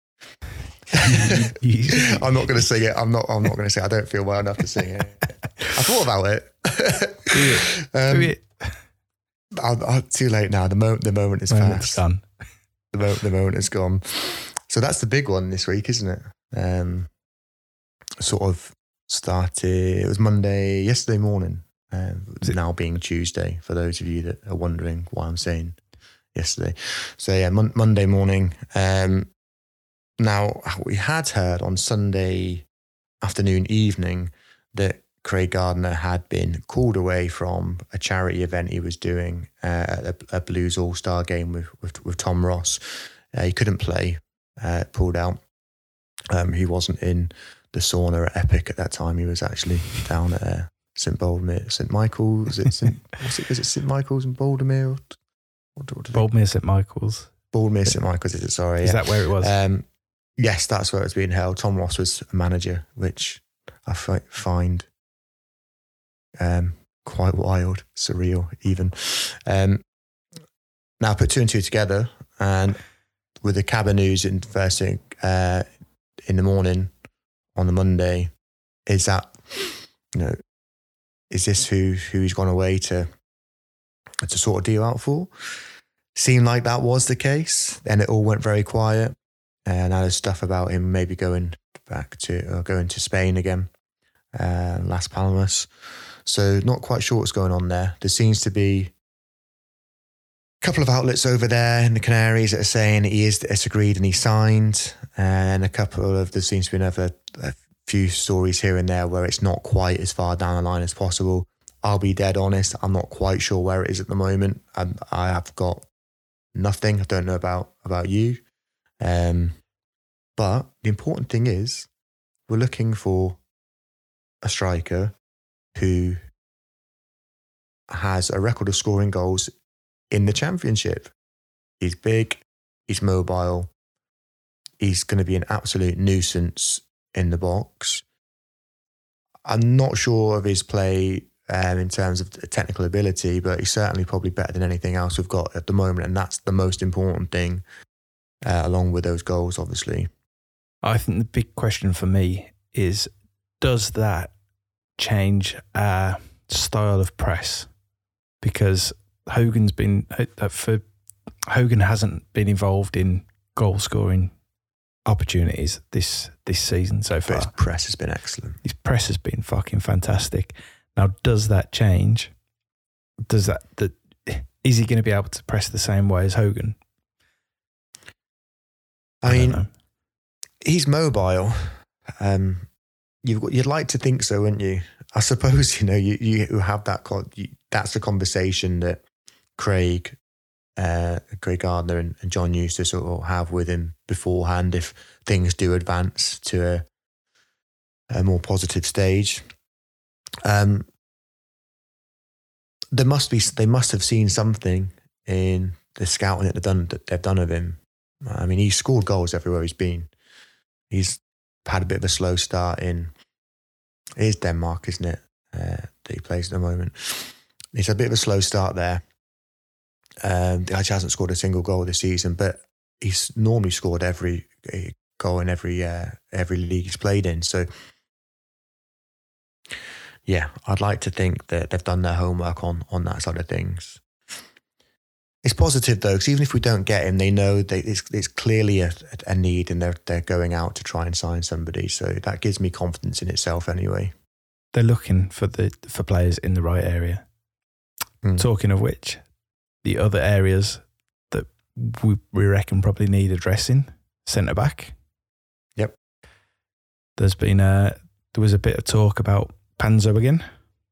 S1: you, you,
S2: I'm not going to sing it. I'm not. I'm not going to sing it. I don't feel well enough to sing it. I thought about it.
S1: Do it.
S2: Um,
S1: do it.
S2: I'm, I'm too late now. The moment. The moment is
S1: Moment's
S2: past.
S1: Done.
S2: The moment. The moment is gone. So that's the big one this week, isn't it? Um, sort of started. It was Monday, yesterday morning. Um, it now being Tuesday, for those of you that are wondering why I'm saying yesterday. So yeah, mon- Monday morning. Um, now we had heard on Sunday afternoon, evening that Craig Gardner had been called away from a charity event he was doing, uh, a, a Blues All-Star game with with, with Tom Ross. Uh, he couldn't play. Uh, pulled out. Um, he wasn't in the sauna at Epic at that time. He was actually down at uh, St Boldmere, St Michael's. Is it St what's it? Is it St Michael's and Boldmere? What, what
S1: Boldmere, St Michael's.
S2: Boldmere, St Michael's. Is it? Sorry.
S1: Is
S2: yeah.
S1: that where it was?
S2: Um, yes, that's where it was being held. Tom Ross was a manager, which I fi- find um, quite wild, surreal, even. Um, now put two and two together, and with the Cabba news in first thing uh, in the morning on the Monday, is that, you know, is this who who he's gone away to to sort of deal out for? Seemed like that was the case. Then it all went very quiet, and now there's stuff about him maybe going back to or going to Spain again, uh, Las Palmas. So not quite sure what's going on there. There seems to be couple of outlets over there in the Canaries that are saying he is it's agreed and he signed, and a couple of there seems to be another a few stories here and there where it's not quite as far down the line as possible. I'll be dead honest, I'm not quite sure where it is at the moment. And I have got nothing. I don't know about, about you. Um, but the important thing is we're looking for a striker who has a record of scoring goals in the Championship. He's big, he's mobile, he's going to be an absolute nuisance in the box. I'm not sure of his play um, in terms of technical ability, but he's certainly probably better than anything else we've got at the moment, and that's the most important thing, uh, along with those goals, obviously.
S1: I think the big question for me is, does that change our style of press? Because Hogan's been, uh, for Hogan hasn't been involved in goal scoring opportunities this this season so far.
S2: But his press has been excellent.
S1: His press has been fucking fantastic. Now, does that change? Does that, that is he going to be able to press the same way as Hogan?
S2: I, I mean, he's mobile. Um, you've got, you'd like to think so, wouldn't you? I suppose, you know, you, you have that, you, that's the conversation that Craig, uh, Craig Gardner and, and John used to sort of have with him beforehand if things do advance to a, a more positive stage. Um, there must be, they must have seen something in the scouting that they've done, that they've done of him. I mean, he's scored goals everywhere he's been. He's had a bit of a slow start in, it is Denmark, isn't it, uh, that he plays at the moment. He's had a bit of a slow start there. Um, he actually hasn't scored a single goal this season, but he's normally scored every goal in every uh, every league he's played in. So, yeah, I'd like to think that they've done their homework on on that side of things. It's positive though, because even if we don't get him, they know they, it's, it's clearly a, a need, and they're they're going out to try and sign somebody. So that gives me confidence in itself, anyway.
S1: They're looking for the for players in the right area. Mm. Talking of which, the other areas that we we reckon probably need addressing, centre back.
S2: Yep.
S1: There's been a there was a bit of talk about Panzo again.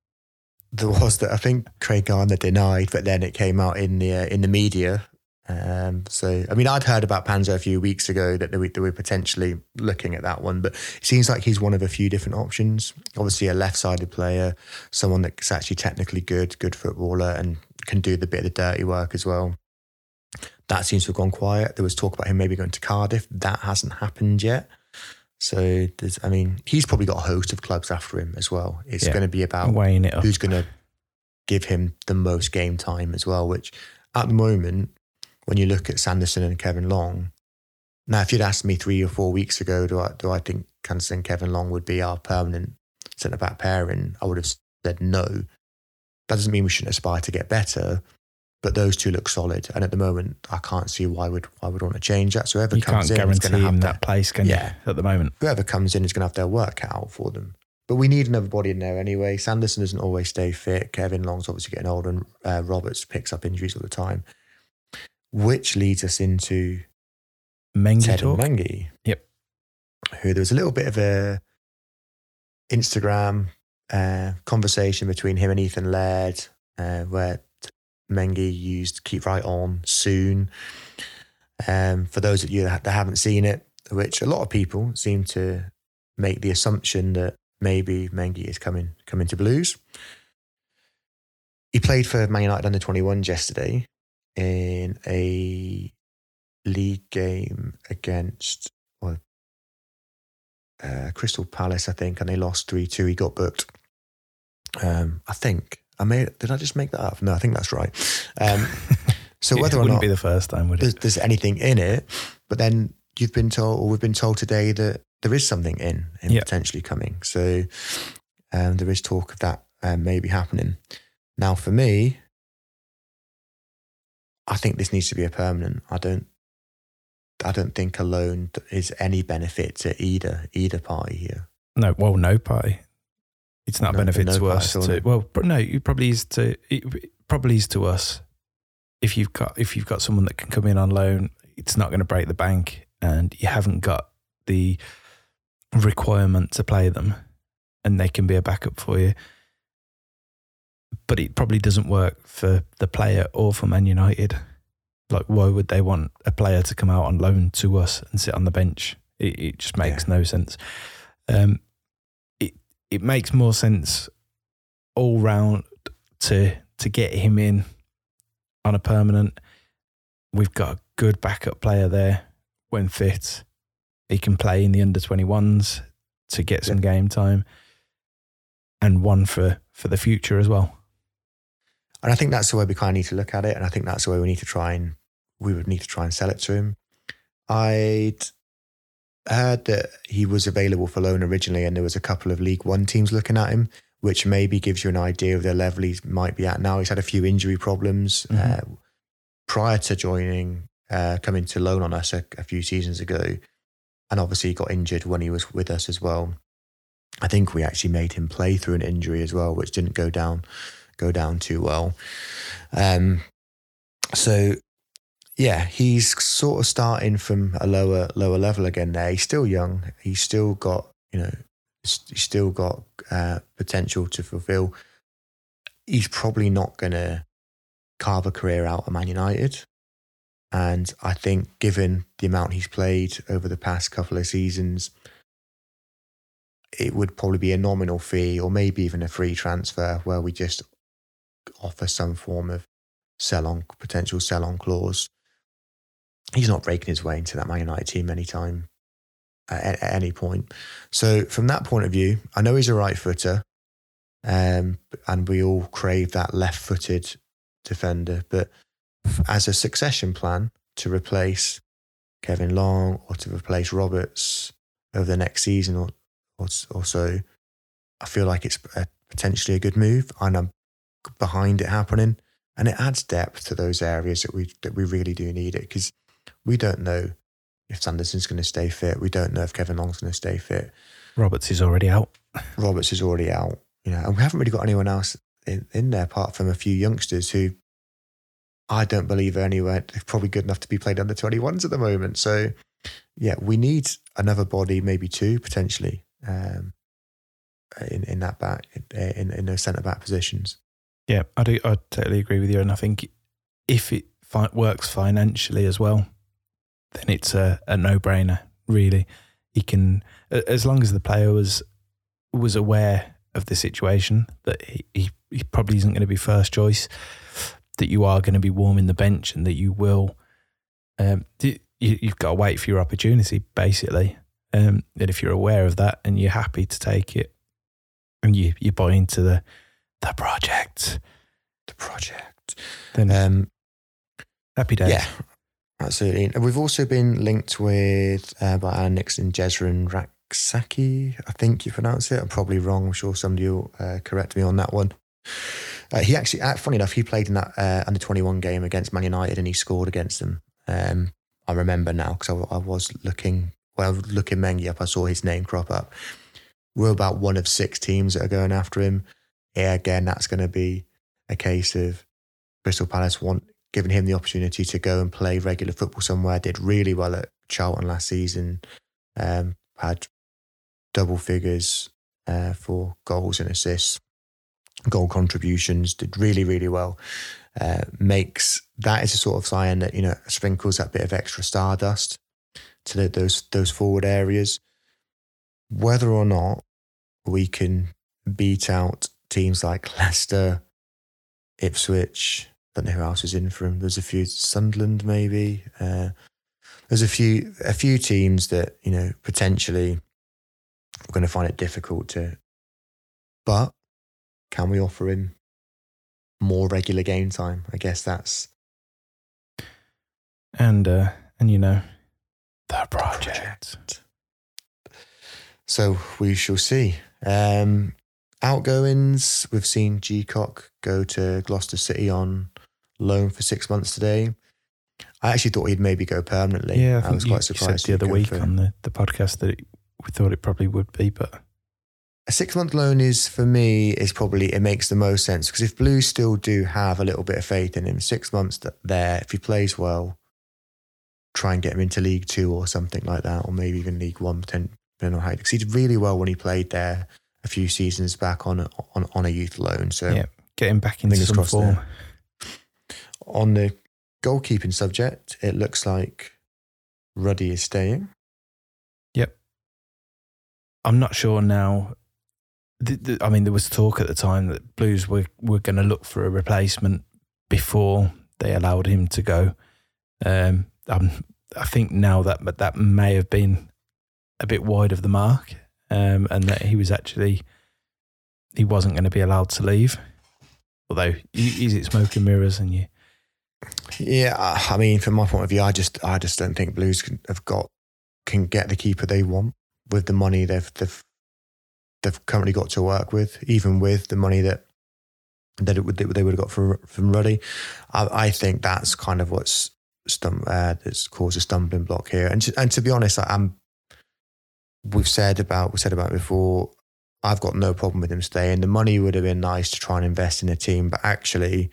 S2: There was that I think Craig Gardner denied, but then it came out in the uh, in the media. Um, so, I mean, I'd heard about Panzo a few weeks ago that they were, they were potentially looking at that one, but it seems like he's one of a few different options. Obviously, a left-sided player, someone that's actually technically good, good footballer, and can do the bit of the dirty work as well. That seems to have gone quiet. There was talk about him maybe going to Cardiff. That hasn't happened yet. So, there's, I mean, he's probably got a host of clubs after him as well. It's yeah, going to be about
S1: weighing it up.
S2: Who's going to give him the most game time as well, which at the moment, when you look at Sanderson and Kevin Long, now if you'd asked me three or four weeks ago, do I do I think Sanderson and Kevin Long would be our permanent centre-back pairing, I would have said no. That doesn't mean we shouldn't aspire to get better, but those two look solid. And at the moment, I can't see why would I would want to change that. So whoever
S1: you
S2: comes
S1: can't
S2: in is going to have
S1: him
S2: their,
S1: that place, can
S2: yeah,
S1: you, at the moment?
S2: Whoever comes in is going to have their work cut out for them. But we need another body in there anyway. Sanderson doesn't always stay fit. Kevin Long's obviously getting older, and uh, Roberts picks up injuries all the time. Which leads us into
S1: Mengi
S2: Ted
S1: talk.
S2: and Mengi.
S1: Yep.
S2: Who there was a little bit of a Instagram uh, conversation between him and Ethan Laird, uh, where Mengi used "keep right on" soon. Um, for those of you that haven't seen it, which a lot of people seem to make the assumption that maybe Mengi is coming coming to Blues. He played for Man United under twenty-ones yesterday in a league game against well, uh, Crystal Palace, I think, and they lost three two. He got booked. Um, I think I made. Did I just make that up? No, I think that's right. Um, so
S1: yeah,
S2: whether
S1: it
S2: or
S1: wouldn't
S2: not
S1: be the first time, would it?
S2: There's, there's anything in it, but then you've been told, or we've been told today that there is something in, in
S1: yep.
S2: potentially coming. So um, there is talk of that um, maybe happening. Now, for me, I think this needs to be a permanent. I don't. I don't think a loan is any benefit to either either party here.
S1: No, well, no party. It's not a
S2: No,
S1: benefit
S2: no
S1: to
S2: party
S1: us.
S2: at all,
S1: To,
S2: no.
S1: well, but no, it probably is to. It probably is to us. If you've got if you've got someone that can come in on loan, it's not going to break the bank, and you haven't got the requirement to play them, and they can be a backup for you. But it probably doesn't work for the player or for Man United. Like, why would they want a player to come out on loan to us and sit on the bench? It, it just makes yeah. no sense. Um, it it makes more sense all round to to get him in on a permanent. We've got a good backup player there when fit. He can play in the under twenty-ones to get some yeah. game time, and one for, for the future as well.
S2: And I think that's the way we kind of need to look at it. And I think that's the way we need to try and we would need to try and sell it to him. I'd heard that he was available for loan originally, and there was a couple of League One teams looking at him, which maybe gives you an idea of the level he might be at now. He's had a few injury problems mm-hmm. uh, prior to joining, uh, coming to loan on us a, a few seasons ago. And obviously he got injured when he was with us as well. I think we actually made him play through an injury as well, which didn't go down go down too well. Um, so, yeah, he's sort of starting from a lower lower level again there. He's still young. He's still got, you know, he's still got uh, potential to fulfill. He's probably not going to carve a career out at Man United. And I think given the amount he's played over the past couple of seasons, it would probably be a nominal fee or maybe even a free transfer where we just offer some form of sell-on, potential sell-on clause. He's not breaking his way into that Man United team anytime, at, at any point. So from that point of view, I know he's a right footer, um, and we all crave that left-footed defender, but as a succession plan to replace Kevin Long or to replace Roberts over the next season or, or, or so, I feel like it's a, potentially a good move, and I'm behind it happening, and it adds depth to those areas that we that we really do need it, because we don't know if Sanderson's going to stay fit. We don't know if Kevin Long's going to stay fit.
S1: Roberts is already out.
S2: Roberts is already out. You know, and we haven't really got anyone else in, in there apart from a few youngsters who I don't believe are anywhere they're probably good enough to be played under twenty-ones at the moment. So, yeah, we need another body, maybe two potentially, um, in in that back in in those centre back positions.
S1: Yeah, I do. I totally agree with you, and I think if it fi- works financially as well, then it's a, a no-brainer. Really, he can, as long as the player was was aware of the situation that he he, he probably isn't going to be first choice, that you are going to be warming the bench, and that you will. Um, you, you've got to wait for your opportunity, basically. Um, and if you're aware of that and you're happy to take it, and you you buy into the. The project.
S2: The project.
S1: Then um, happy days.
S2: Yeah, absolutely. And we've also been linked with, uh, by Alan Nixon, Jezran Raksaki, I think you pronounce it. I'm probably wrong. I'm sure somebody will uh, correct me on that one. Uh, he actually, uh, funny enough, he played in that uh, under twenty-one game against Man United, and he scored against them. Um, I remember now because I, I was looking, well, looking Mengi up, I saw his name crop up. We're about one of six teams that are going after him. Yeah, again, that's going to be a case of Crystal Palace want giving him the opportunity to go and play regular football somewhere. Did really well at Charlton last season. Um, had double figures uh, for goals and assists, goal contributions. Did really, really well. Uh, makes that is a sort of sign that, you know, sprinkles that bit of extra stardust to the, those those forward areas. Whether or not we can beat out teams like Leicester, Ipswich, I don't know who else is in for him. There's a few, Sunderland maybe. Uh, there's a few a few teams that, you know, potentially we're going to find it difficult to. But can we offer him more regular game time? I guess that's.
S1: And, uh, and you know, the project.
S2: project. So we shall see. Um, Outgoings, we've seen G-Cock go to Gloucester City on loan for six months today. I actually thought he'd maybe go permanently.
S1: Yeah, I, think
S2: I was
S1: you,
S2: quite surprised.
S1: You said the other week
S2: for,
S1: on the, the podcast that it, we thought it probably would be, but...
S2: A six-month loan is, for me, is probably, it makes the most sense, because if Blues still do have a little bit of faith in him, six months there, if he plays well, try and get him into League Two or something like that, or maybe even League One depending on how, because he did really well when he played there a few seasons back on a, on on a youth loan. So
S1: yeah, getting back into some form.
S2: There. On the goalkeeping subject, it looks like Ruddy is staying.
S1: Yep. I'm not sure now. The, the, I mean, there was talk at the time that Blues were, were going to look for a replacement before they allowed him to go. Um, I'm, I think now that that may have been a bit wide of the mark, um, and that he was actually he wasn't going to be allowed to leave. Although, is it smoke and mirrors? And you,
S2: yeah, I mean, from my point of view, I just I just don't think Blues can, have got can get the keeper they want with the money they've they've they've currently got to work with, even with the money that that it would that they would have got from from Ruddy. I, I think that's kind of what's stum- uh, that's caused a stumbling block here. And to, and to be honest, I, I'm we've said about we said about it before. I've got no problem with him staying. The money would have been nice to try and invest in a team, but actually,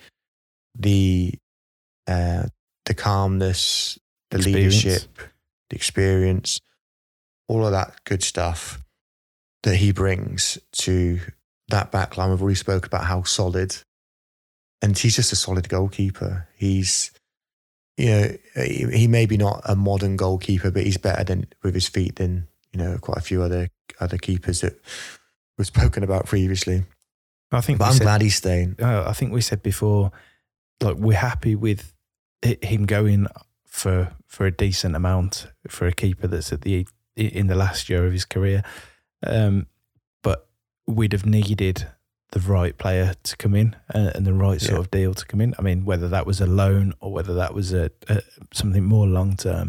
S2: the uh, the calmness, the
S1: Experience.
S2: leadership, the experience, all of that good stuff that he brings to that back line. We've already spoke about how solid, and he's just a solid goalkeeper. He's, you know, he, he may be not a modern goalkeeper, but he's better than with his feet than, you know, quite a few other other keepers that were spoken about previously.
S1: I think,
S2: but
S1: we
S2: I'm
S1: said,
S2: glad he's staying.
S1: Uh, I think we said before, like, we're happy with it, him going for for a decent amount for a keeper that's at the in the last year of his career. Um, but we'd have needed the right player to come in and, and the right sort
S2: Yeah.
S1: of deal to come in. I mean, whether that was a loan or whether that was a, a something more long term.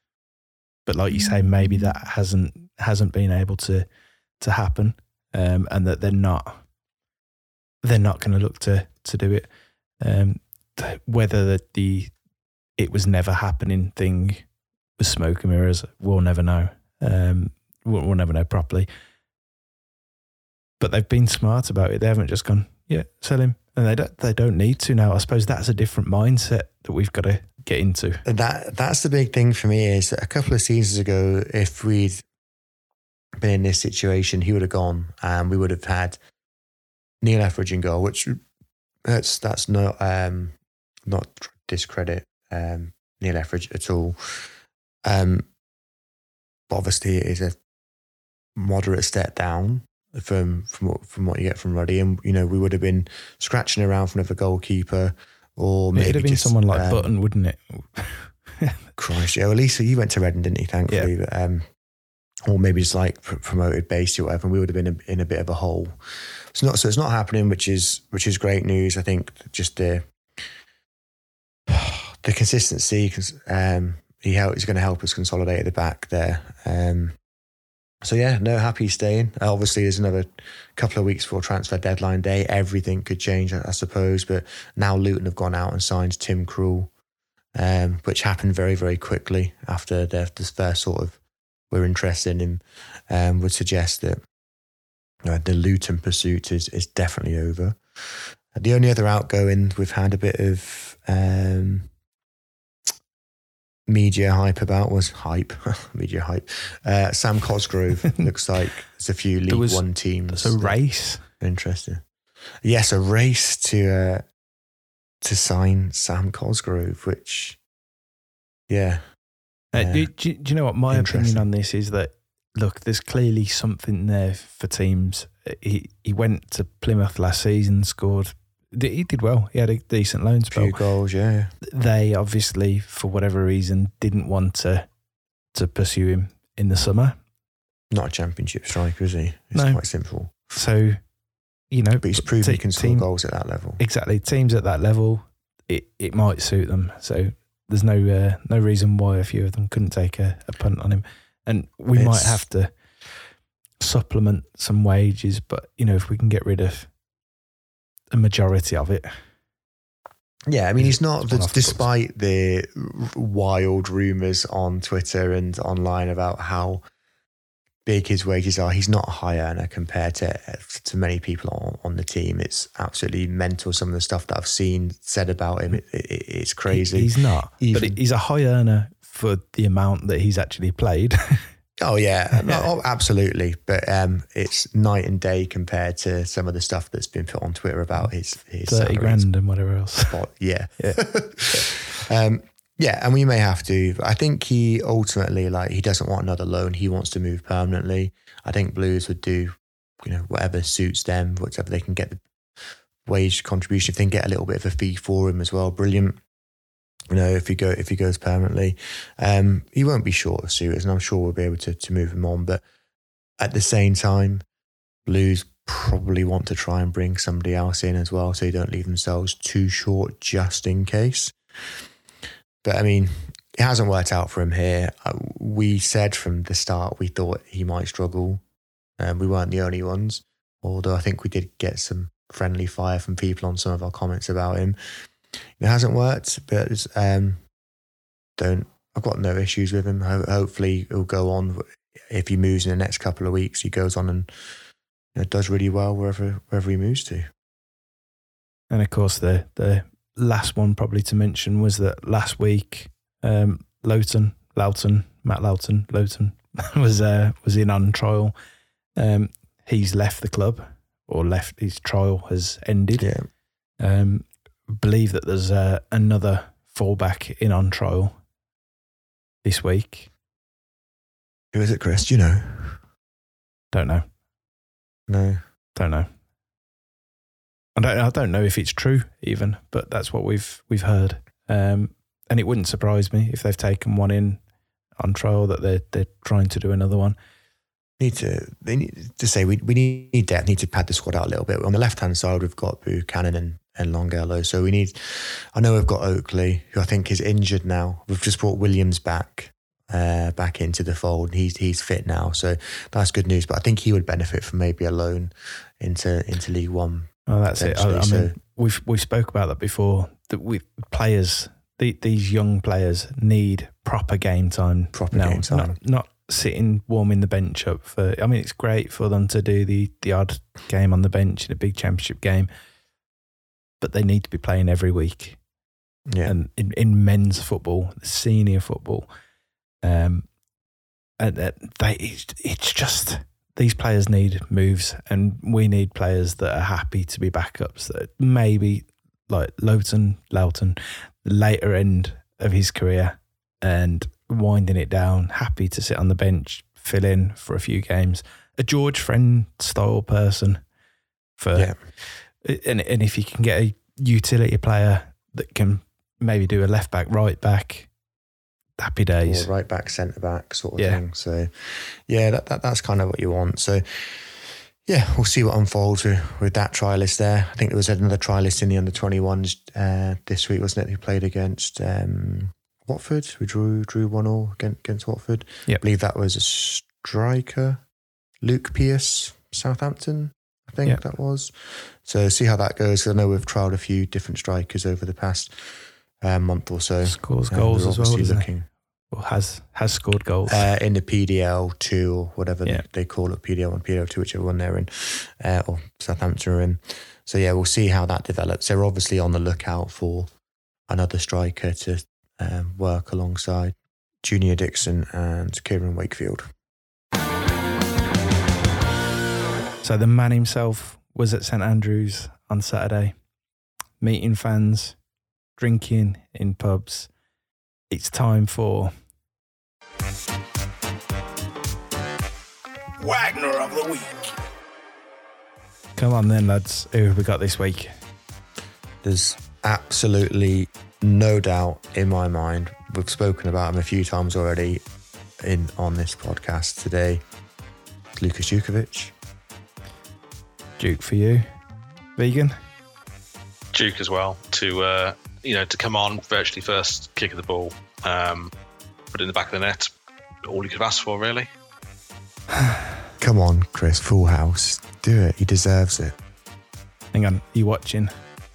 S1: But like you say, maybe that hasn't hasn't been able to to happen, um, and that they're not they're not going to look to to do it. Um, th- whether the, the it was never happening thing was smoke and mirrors, we'll never know. Um, we'll, we'll never know properly. But they've been smart about it. They haven't just gone, yeah, sell him, and they don't. They don't need to now. I suppose that's a different mindset that we've got to get into.
S2: That that's the big thing for me is that a couple of seasons ago, if we'd been in this situation, he would have gone, and we would have had Neil Etheridge in goal, which that's that's not um, not discredit um, Neil Etheridge at all. Um, but obviously, it is a moderate step down from from what, from what you get from Ruddy, and you know we would have been scratching around for another goalkeeper, or maybe
S1: It'd have been
S2: just,
S1: someone like
S2: um,
S1: Button, wouldn't it?
S2: Christ, yeah. Well, Lisa, you went to Reading, didn't you? Thankfully,
S1: Yeah.
S2: but, um, or maybe just like pr- promoted base or whatever. And we would have been in, in a bit of a hole. It's not, so it's not happening, which is which is great news. I think just the the consistency. Um, he help, he's going to help us consolidate at the back there. Um, so yeah, no, happy he's staying. Uh, obviously, there's another couple of weeks before transfer deadline day. Everything could change, I, I suppose. But now Luton have gone out and signed Tim Krul, um, which happened very, very quickly after the, the first sort of we're interested in him. Um, would suggest that uh, the Luton pursuit is is definitely over. The only other outgoing we've had a bit of um, media hype about was hype, media hype. Uh, Sam Cosgrove looks like there's a few League
S1: was-
S2: One teams.
S1: There's a race.
S2: Interesting. Yes, a race to uh, to sign Sam Cosgrove, which, yeah.
S1: Uh,
S2: Yeah.
S1: do, do, do you know what my opinion
S2: Interesting.
S1: on this is? That look, there's clearly something there for teams. He he went to Plymouth last season, scored. He did well. He had a decent loan spell.
S2: Few goals, yeah.
S1: They obviously, for whatever reason, didn't want to to pursue him in the summer.
S2: Not a championship striker, is he? It's
S1: No.
S2: quite simple.
S1: So, you know,
S2: But he's proven
S1: te-
S2: he can score
S1: team-
S2: goals at that level.
S1: Exactly, teams at that level, it, it might suit them. So there's no uh, no reason why a few of them couldn't take a, a punt on him, and we might
S2: It's-
S1: have to supplement some wages. But you know, if we can get rid of a majority of it,
S2: Yeah, I mean, he's not,
S1: It's one off the
S2: despite the wild rumours on Twitter and online about how big his wages are, he's not a high earner compared to to many people on, on the team. It's absolutely mental, some of the stuff that I've seen said about him. It, it, it's crazy.
S1: he- he's not.
S2: Even-
S1: But he's a high earner for the amount that he's actually played.
S2: Oh yeah, no, oh, absolutely. But um, it's night and day compared to some of the stuff that's been put on Twitter about his his
S1: thirty grand and whatever else.
S2: Spot. Yeah,
S1: yeah,
S2: um, yeah. And we may have to. But I think he ultimately, like, he doesn't want another loan. He wants to move permanently. I think Blues would do, you know, whatever suits them, whatever they can get the wage contribution. If they can get a little bit of a fee for him as well, brilliant. You know, if he go if he goes permanently, um, he won't be short of suitors, and I'm sure we'll be able to to move him on. But at the same time, Blues probably want to try and bring somebody else in as well, so they don't leave themselves too short, just in case. But I mean, it hasn't worked out for him here. We said from the start we thought he might struggle, and um, we weren't the only ones. Although I think we did get some friendly fire from people on some of our comments about him. It hasn't worked, but it's, um, don't. I've got no issues with him. Ho- hopefully, he'll go on. If he moves in the next couple of weeks, he goes on and, you know, does really well wherever wherever he moves to.
S1: And of course, the the last one probably to mention was that last week, um, Lowton, Loughton, Matt Loughton, Lowton was uh, was in on trial. Um, he's left the club, or left. His trial has ended.
S2: Yeah.
S1: Um, believe that there's uh, another fullback in on trial this week.
S2: Who is it, Chris? Do you know?
S1: Don't know.
S2: No.
S1: Don't know. I don't. I don't know if it's true even, but that's what we've we've heard. Um, and it wouldn't surprise me if they've taken one in on trial that they're they're trying to do another one.
S2: Need to they need to say we we need depth. Need to pad the squad out a little bit. On the left hand side, we've got Buchanan and and Longello. So we need. I know we've got Oakley, who I think is injured now. We've just brought Williams back. Uh, back into the fold. He's he's fit now, so that's good news. But I think he would benefit from maybe a loan into into League One.
S1: Oh, that's it. I, I
S2: so.
S1: mean, we've we spoke about that before. That we players, the, these young players, need proper game time.
S2: Proper
S1: now,
S2: game time,
S1: not, not sitting warming the bench up for. I mean, it's great for them to do the the odd game on the bench in a big championship game, but they need to be playing every week.
S2: Yeah,
S1: and in, in men's football, senior football. Um, and uh, they, it's just these players need moves, and we need players that are happy to be backups. That maybe like Lowton, Loughton, the later end of his career, and winding it down, happy to sit on the bench, fill in for a few games. A George Friend style person for,
S2: yeah.
S1: and and if you can get a utility player that can maybe do a left back, right back. Happy days.
S2: Or right back, centre back sort of
S1: yeah.
S2: thing. So, yeah, that, that that's kind of what you want. So, yeah, we'll see what unfolds with, with that trialist there. I think there was another trialist in the under twenty-ones uh, this week, wasn't it? Who played against um, Watford? We drew drew one all against, against Watford.
S1: Yep.
S2: I believe that was a striker, Luke Pearce, Southampton. I think
S1: yep.
S2: that was. So see how that goes. I know we've trialled a few different strikers over the past uh, month or so.
S1: Scores goals as well.
S2: Looking.
S1: Or has has scored goals
S2: uh, in the P D L two or whatever
S1: yeah.
S2: they, they call it, P D L one, P D L two, whichever one they're in, uh, or Southampton are in. So yeah, we'll see how that develops. They're obviously on the lookout for another striker to um, work alongside Junior Dixon and Kieran Wakefield.
S1: So the man himself was at St Andrews on Saturday, meeting fans, drinking in pubs. It's time for Wagner of the Week. Come on then, lads. Who have we got this week?
S2: There's absolutely no doubt in my mind. We've spoken about him a few times already in on this podcast today. Lukas Jukovic.
S1: Duke for you. Vegan?
S3: Duke as well. To uh, you know, to come on virtually first kick of the ball, um, put it in the back of the net. All you could ask for, really.
S2: Come on, Chris. Full house. Do it. He deserves it.
S1: Hang on. Are you watching?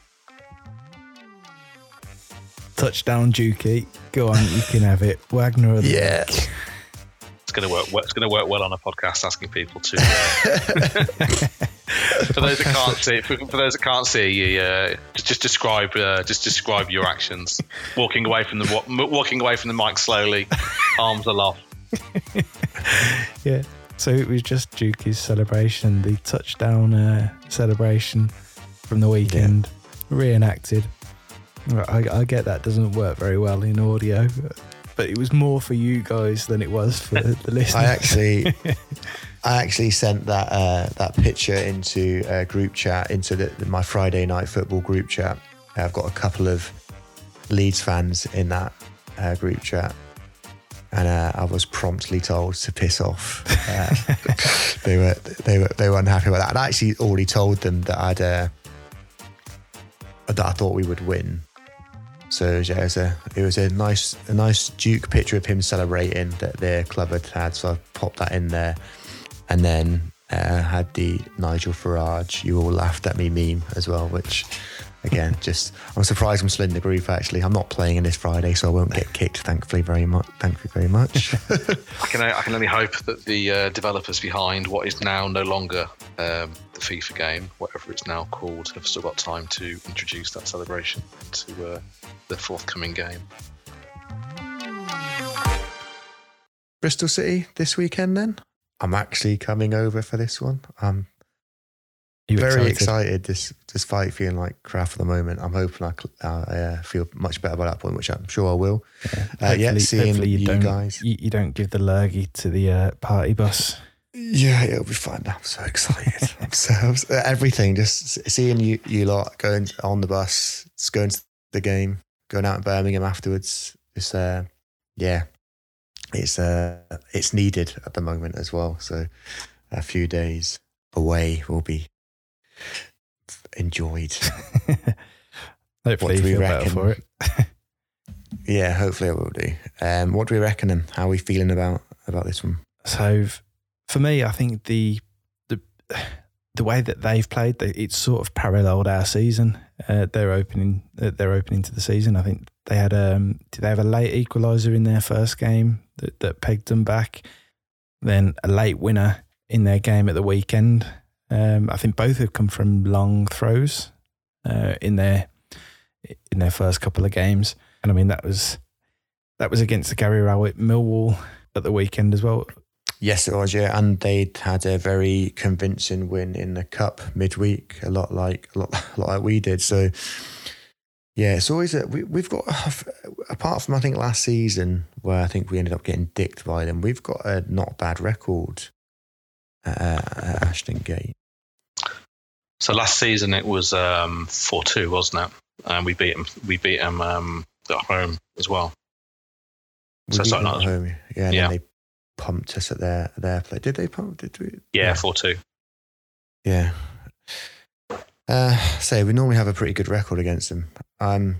S1: Touchdown, Dukey. Go on. You can have it. Wagner of the
S2: yeah.
S1: Week.
S3: It's going to work. It's going to work well on a podcast, asking people to. Uh, for those that can't see, for, for those that can't see, you uh, just, just describe, uh, just describe your actions. Walking away from the walking away from the mic slowly, arms aloft.
S1: Yeah. So it was just Juki's celebration, the touchdown uh, celebration from the weekend, yeah. reenacted. I, I get that doesn't work very well in audio, but it was more for you guys than it was for the listeners.
S2: I actually, I actually sent that uh, that picture into a group chat, into the, my Friday night football group chat. I've got a couple of Leeds fans in that uh, group chat, and uh, I was promptly told to piss off. Uh, they were they were they were unhappy with that. I'd actually already told them that I'd uh, that I thought we would win. So yeah, it was a it was a nice a nice Duke picture of him celebrating that their club had had. So I popped that in there, and then uh, had the Nigel Farage "You all laughed at me" meme as well, which. Again, just I'm surprised I'm still in the group. Actually, I'm not playing in this Friday, so I won't get kicked. Thankfully, very much. Thankfully, very much.
S3: I can I can only hope that the uh, developers behind what is now no longer um, the FIFA game, whatever it's now called, have still got time to introduce that celebration to uh, the forthcoming game.
S2: Bristol City this weekend. Then I'm actually coming over for this one. Um.
S1: You
S2: Very
S1: excited?
S2: excited. This, despite feeling like crap at the moment, I'm hoping I uh, uh, feel much better by that point, which I'm sure I will.
S1: Yeah,
S2: uh, yeah seeing you,
S1: you don't,
S2: guys.
S1: You, you don't give the lurgy to the uh, party bus.
S2: Yeah, it'll be fun. I'm so excited. I'm so, I'm so everything. Just seeing you, you lot going on the bus, just going to the game, going out in Birmingham afterwards. It's uh, yeah, it's uh, it's needed at the moment as well. So a few days away will be enjoyed.
S1: Hopefully you feel better for it.
S2: Yeah, hopefully I will do. Um, what do we reckon and how are we feeling about, about this one?
S1: So for me, I think the the the way that they've played, it's sort of paralleled our season. Uh, they're opening they're opening to the season. I think they had um did they have a late equaliser in their first game that, that pegged them back? Then a late winner in their game at the weekend. Um, I think both have come from long throws uh, in their in their first couple of games, and I mean that was that was against the Gary Rowett Millwall at the weekend as well.
S2: Yes, it was. Yeah, and they'd had a very convincing win in the cup midweek, a lot like a lot, a lot like we did. So yeah, it's always a, we, we've got apart from I think last season where I think we ended up getting dicked by them, we've got a not bad record. Uh, at Ashton Gate.
S3: So last season it was um, four two, wasn't it? And we beat them. We beat them um, at home as well.
S2: We
S3: so
S2: beat
S3: sorry,
S2: them
S3: not
S2: at home. Yeah, and
S3: yeah.
S2: then they pumped us at their their play. Did they pump? Did we?
S3: Yeah, four two.
S2: Yeah. Uh, say we normally have a pretty good record against them. Um,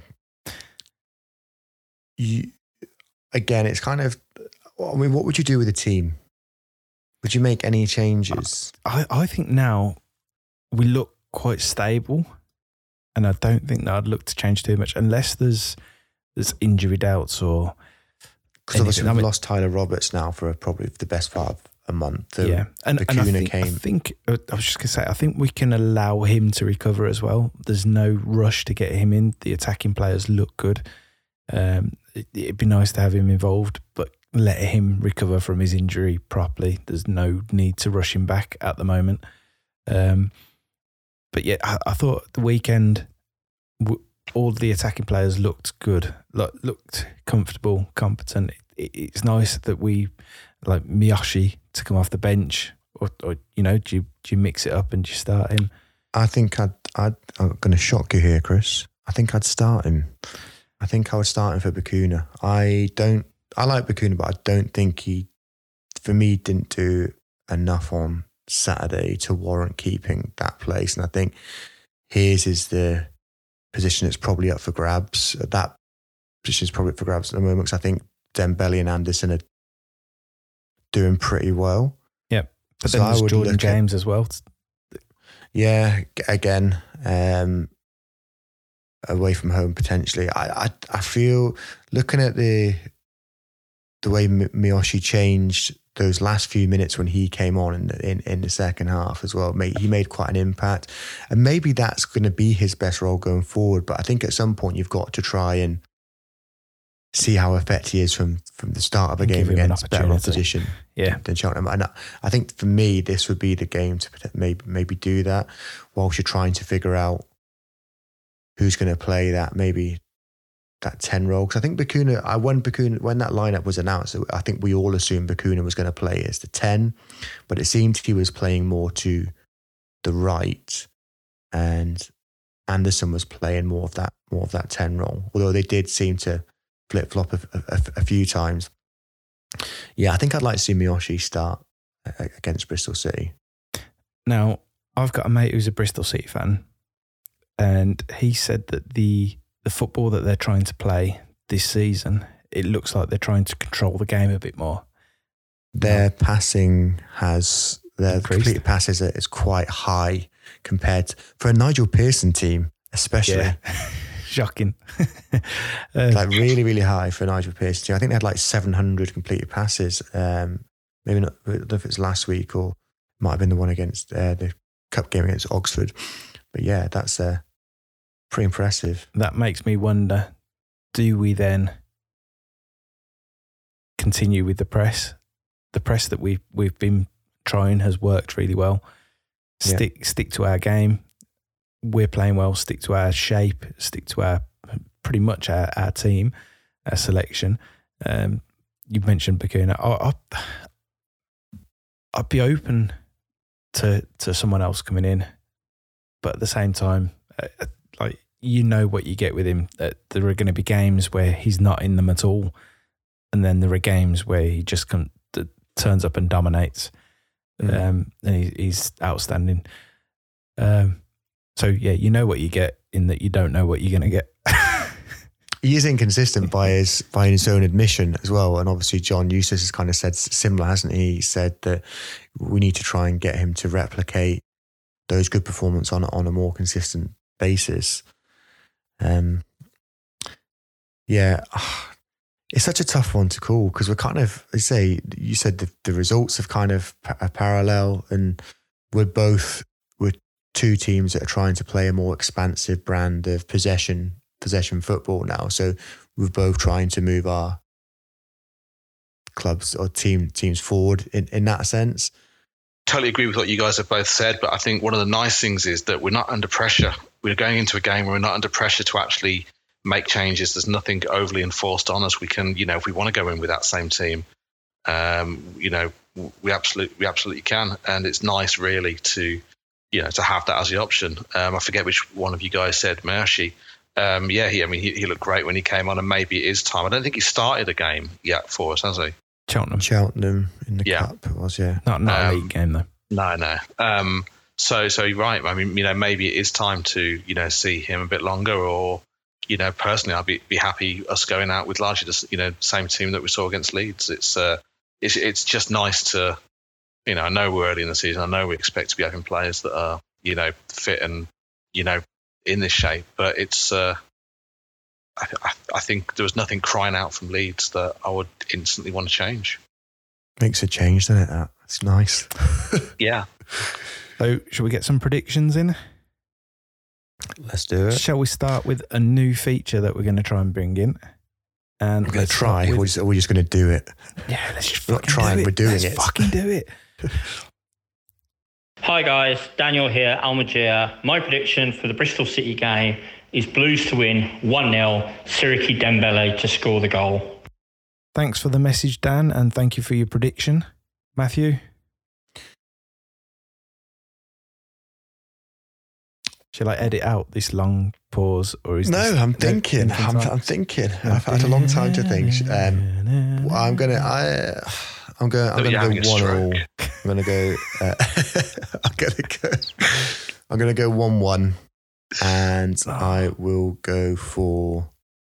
S2: you again, it's kind of. I mean, what would you do with a team? Would you make any changes?
S1: I, I think now we look quite stable, and I don't think that I'd look to change too much unless there's there's injury doubts or
S2: because obviously we've I mean, lost Tyler Roberts now for a, probably the best part of a month. The,
S1: yeah, and, and I, think,
S2: came.
S1: I think I was just gonna say I think we can allow him to recover as well. There's no rush to get him in. The attacking players look good. Um, it, it'd be nice to have him involved, but. Let him recover from his injury properly. There's no need to rush him back at the moment. Um, but yeah, I, I thought the weekend, w- all the attacking players looked good, look, looked comfortable, competent. It, it's nice that we, like Miyoshi, to come off the bench, or, or you know, do you, do you mix it up and do you start him?
S2: I think I'd, I'd, I'm going to shock you here, Chris. I think I'd start him. I think I would start him for Bakuna. I don't. I like Bakuna, but I don't think he, for me, didn't do enough on Saturday to warrant keeping that place. And I think his is the position that's probably up for grabs. That position is probably up for grabs at the moment because I think Dembele and Anderson are doing pretty well.
S1: Yeah, but
S2: so
S1: then there's
S2: I would
S1: Jordan James
S2: at,
S1: as well.
S2: Yeah, again, um, away from home potentially. I, I, I feel looking at the... the way Miyoshi changed those last few minutes when he came on in the, in, in the second half as well, he made quite an impact. And maybe that's going to be his best role going forward. But I think at some point you've got to try and see how effective he is from, from the start of a game against better opposition
S1: yeah.
S2: than Cheltenham. And I, I think for me, this would be the game to maybe maybe do that whilst you're trying to figure out who's going to play that maybe that ten role. Because I think Bacuna, I when Bacuna when that lineup was announced, I think we all assumed Bacuna was going to play as the ten, but it seemed he was playing more to the right, and Anderson was playing more of that more of that ten role. Although they did seem to flip flop a, a, a few times. Yeah, I think I'd like to see Miyoshi start against Bristol City.
S1: Now, I've got a mate who's a Bristol City fan, and he said that the the football that they're trying to play this season, it looks like they're trying to control the game a bit more.
S2: Their now, passing has their
S1: increased.
S2: complete passes is quite high compared to, for a Nigel Pearson team, especially.
S1: Yeah. Shocking.
S2: uh, like really, really high for Nigel Pearson team. I think they had like seven hundred completed passes. Um, maybe not, I don't know if it's last week or might have been the one against uh, the cup game against Oxford. But yeah, that's uh, pretty impressive.
S1: That makes me wonder, do we then continue with the press? The press that we've, we've been trying has worked really well. Stick yeah. stick to our game. We're playing well, stick to our shape, stick to our pretty much our, our team, our selection. Um, you mentioned Bacuna. I, I, I'd be open to to someone else coming in, but at the same time, uh, like you know what you get with him. Uh, there are going to be games where he's not in them at all, and then there are games where he just come, uh, turns up and dominates, mm. um, and he, he's outstanding. Um, So, yeah, you know what you get in that you don't know what you're going to get.
S2: He is inconsistent by his by his own admission as well. And obviously John Eustace has kind of said similar, hasn't he? He said that we need to try and get him to replicate those good performances on, on a more consistent basis. Um, yeah, it's such a tough one to call because we're kind of, I say, you said the, the results have kind of a parallel, and we're both... we're two teams that are trying to play a more expansive brand of possession possession football now. So we're both trying to move our clubs or team teams forward in, in that sense.
S3: Totally agree with what you guys have both said, but I think one of the nice things is that we're not under pressure. We're going into a game where we're not under pressure to actually make changes. There's nothing overly enforced on us. We can, you know, if we want to go in with that same team, um, you know, we absolutely we absolutely can. And it's nice really to you know, to have that as the option. Um, I forget which one of you guys said Miyoshi. Um, yeah, he, I mean, he, he looked great when he came on, and maybe it is time. I don't think he started a game yet for us, has he?
S1: Cheltenham.
S2: Cheltenham in the
S3: yeah.
S2: cup it was, yeah.
S1: Not, not
S3: um,
S1: a league game, though.
S3: No, no. Um, so, so you're right. I mean, you know, maybe it is time to, you know, see him a bit longer, or, you know, personally, I'd be, be happy us going out with largely the, you know, same team that we saw against Leeds. It's, uh, it's, it's just nice to, you know, I know we're early in the season. I know we expect to be having players that are, you know, fit and, you know, in this shape. But it's, uh, I, I think there was nothing crying out from Leeds that I would instantly want to change.
S2: Makes a change, doesn't it? That it's nice.
S3: Yeah.
S1: So, shall we get some predictions in?
S2: Let's do it.
S1: Shall we start with a new feature that we're going to try and bring in? And
S2: we're going to try. With, we're, just, we're just going to do it.
S1: Yeah, let's just
S2: we're not trying.
S1: Do it.
S2: We're doing
S1: let's
S2: it.
S1: Fucking do it.
S12: Hi guys, Daniel here, Almagier. My prediction for the Bristol City game is Blues to win one nil, Siriki Dembele to score the goal.
S1: Thanks for the message, Dan, and thank you for your prediction. Matthew? Shall I edit out this long pause? Or is
S2: no,
S1: this,
S2: I'm thinking. No, I'm, I'm thinking. I've had a long time to think. Um, I'm going to... I. I'm going. I'm going to go one all. I'm going to go. Uh, I'm going to go. I'm going to go one-one, and oh. I will go for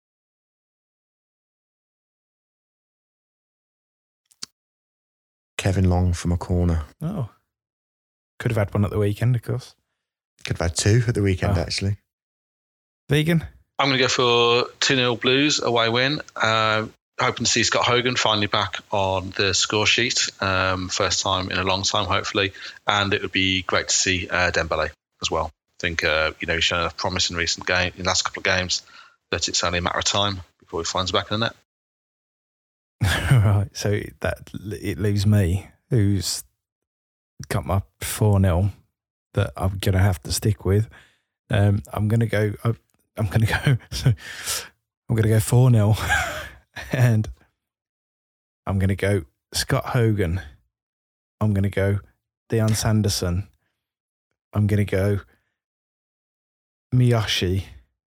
S2: Kevin Long from a corner.
S1: Oh, could have had one at the weekend, of course.
S2: Could have had two at the weekend, oh. actually.
S1: Vegan.
S3: I'm going to go for two nil Blues away win. Uh, Hoping to see Scott Hogan finally back on the score sheet. Um, first time in a long time, hopefully. And it would be great to see uh, Dembele as well. I think, uh, you know, he's shown enough promise in recent game, in the last couple of games that it's only a matter of time before he finds back in the net.
S1: Right, so that it leaves me, who's got my four nil that I'm going to have to stick with. Um, I'm going to go, I'm going to go, I'm going to go four nil and I'm going to go Scott Hogan. I'm going to go Deion Sanderson. I'm going to go Miyoshi.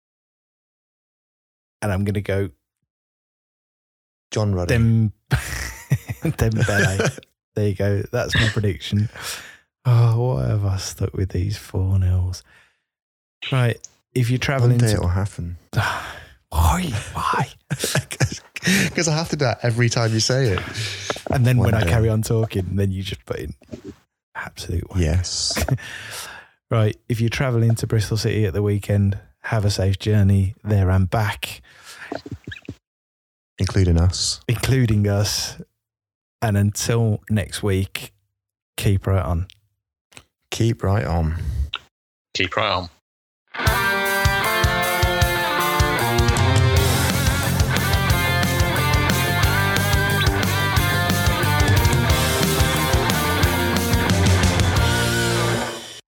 S1: And I'm going to go
S2: John Ruddy.
S1: Dem- Dembele. There you go. That's my prediction. Oh, why have I stuck with these four nils? Right. If you're travelling
S2: One day
S1: to...
S2: it'll happen.
S1: Why? Why?
S2: Because I have to do that every time you say it.
S1: And then
S2: One
S1: when
S2: day.
S1: I carry on talking, then you just put in absolute one.
S2: Yes.
S1: Right. If you're travelling to Bristol City at the weekend, have a safe journey there and back.
S2: Including us.
S1: Including us. And until next week, keep right on.
S2: Keep right on.
S3: Keep right on.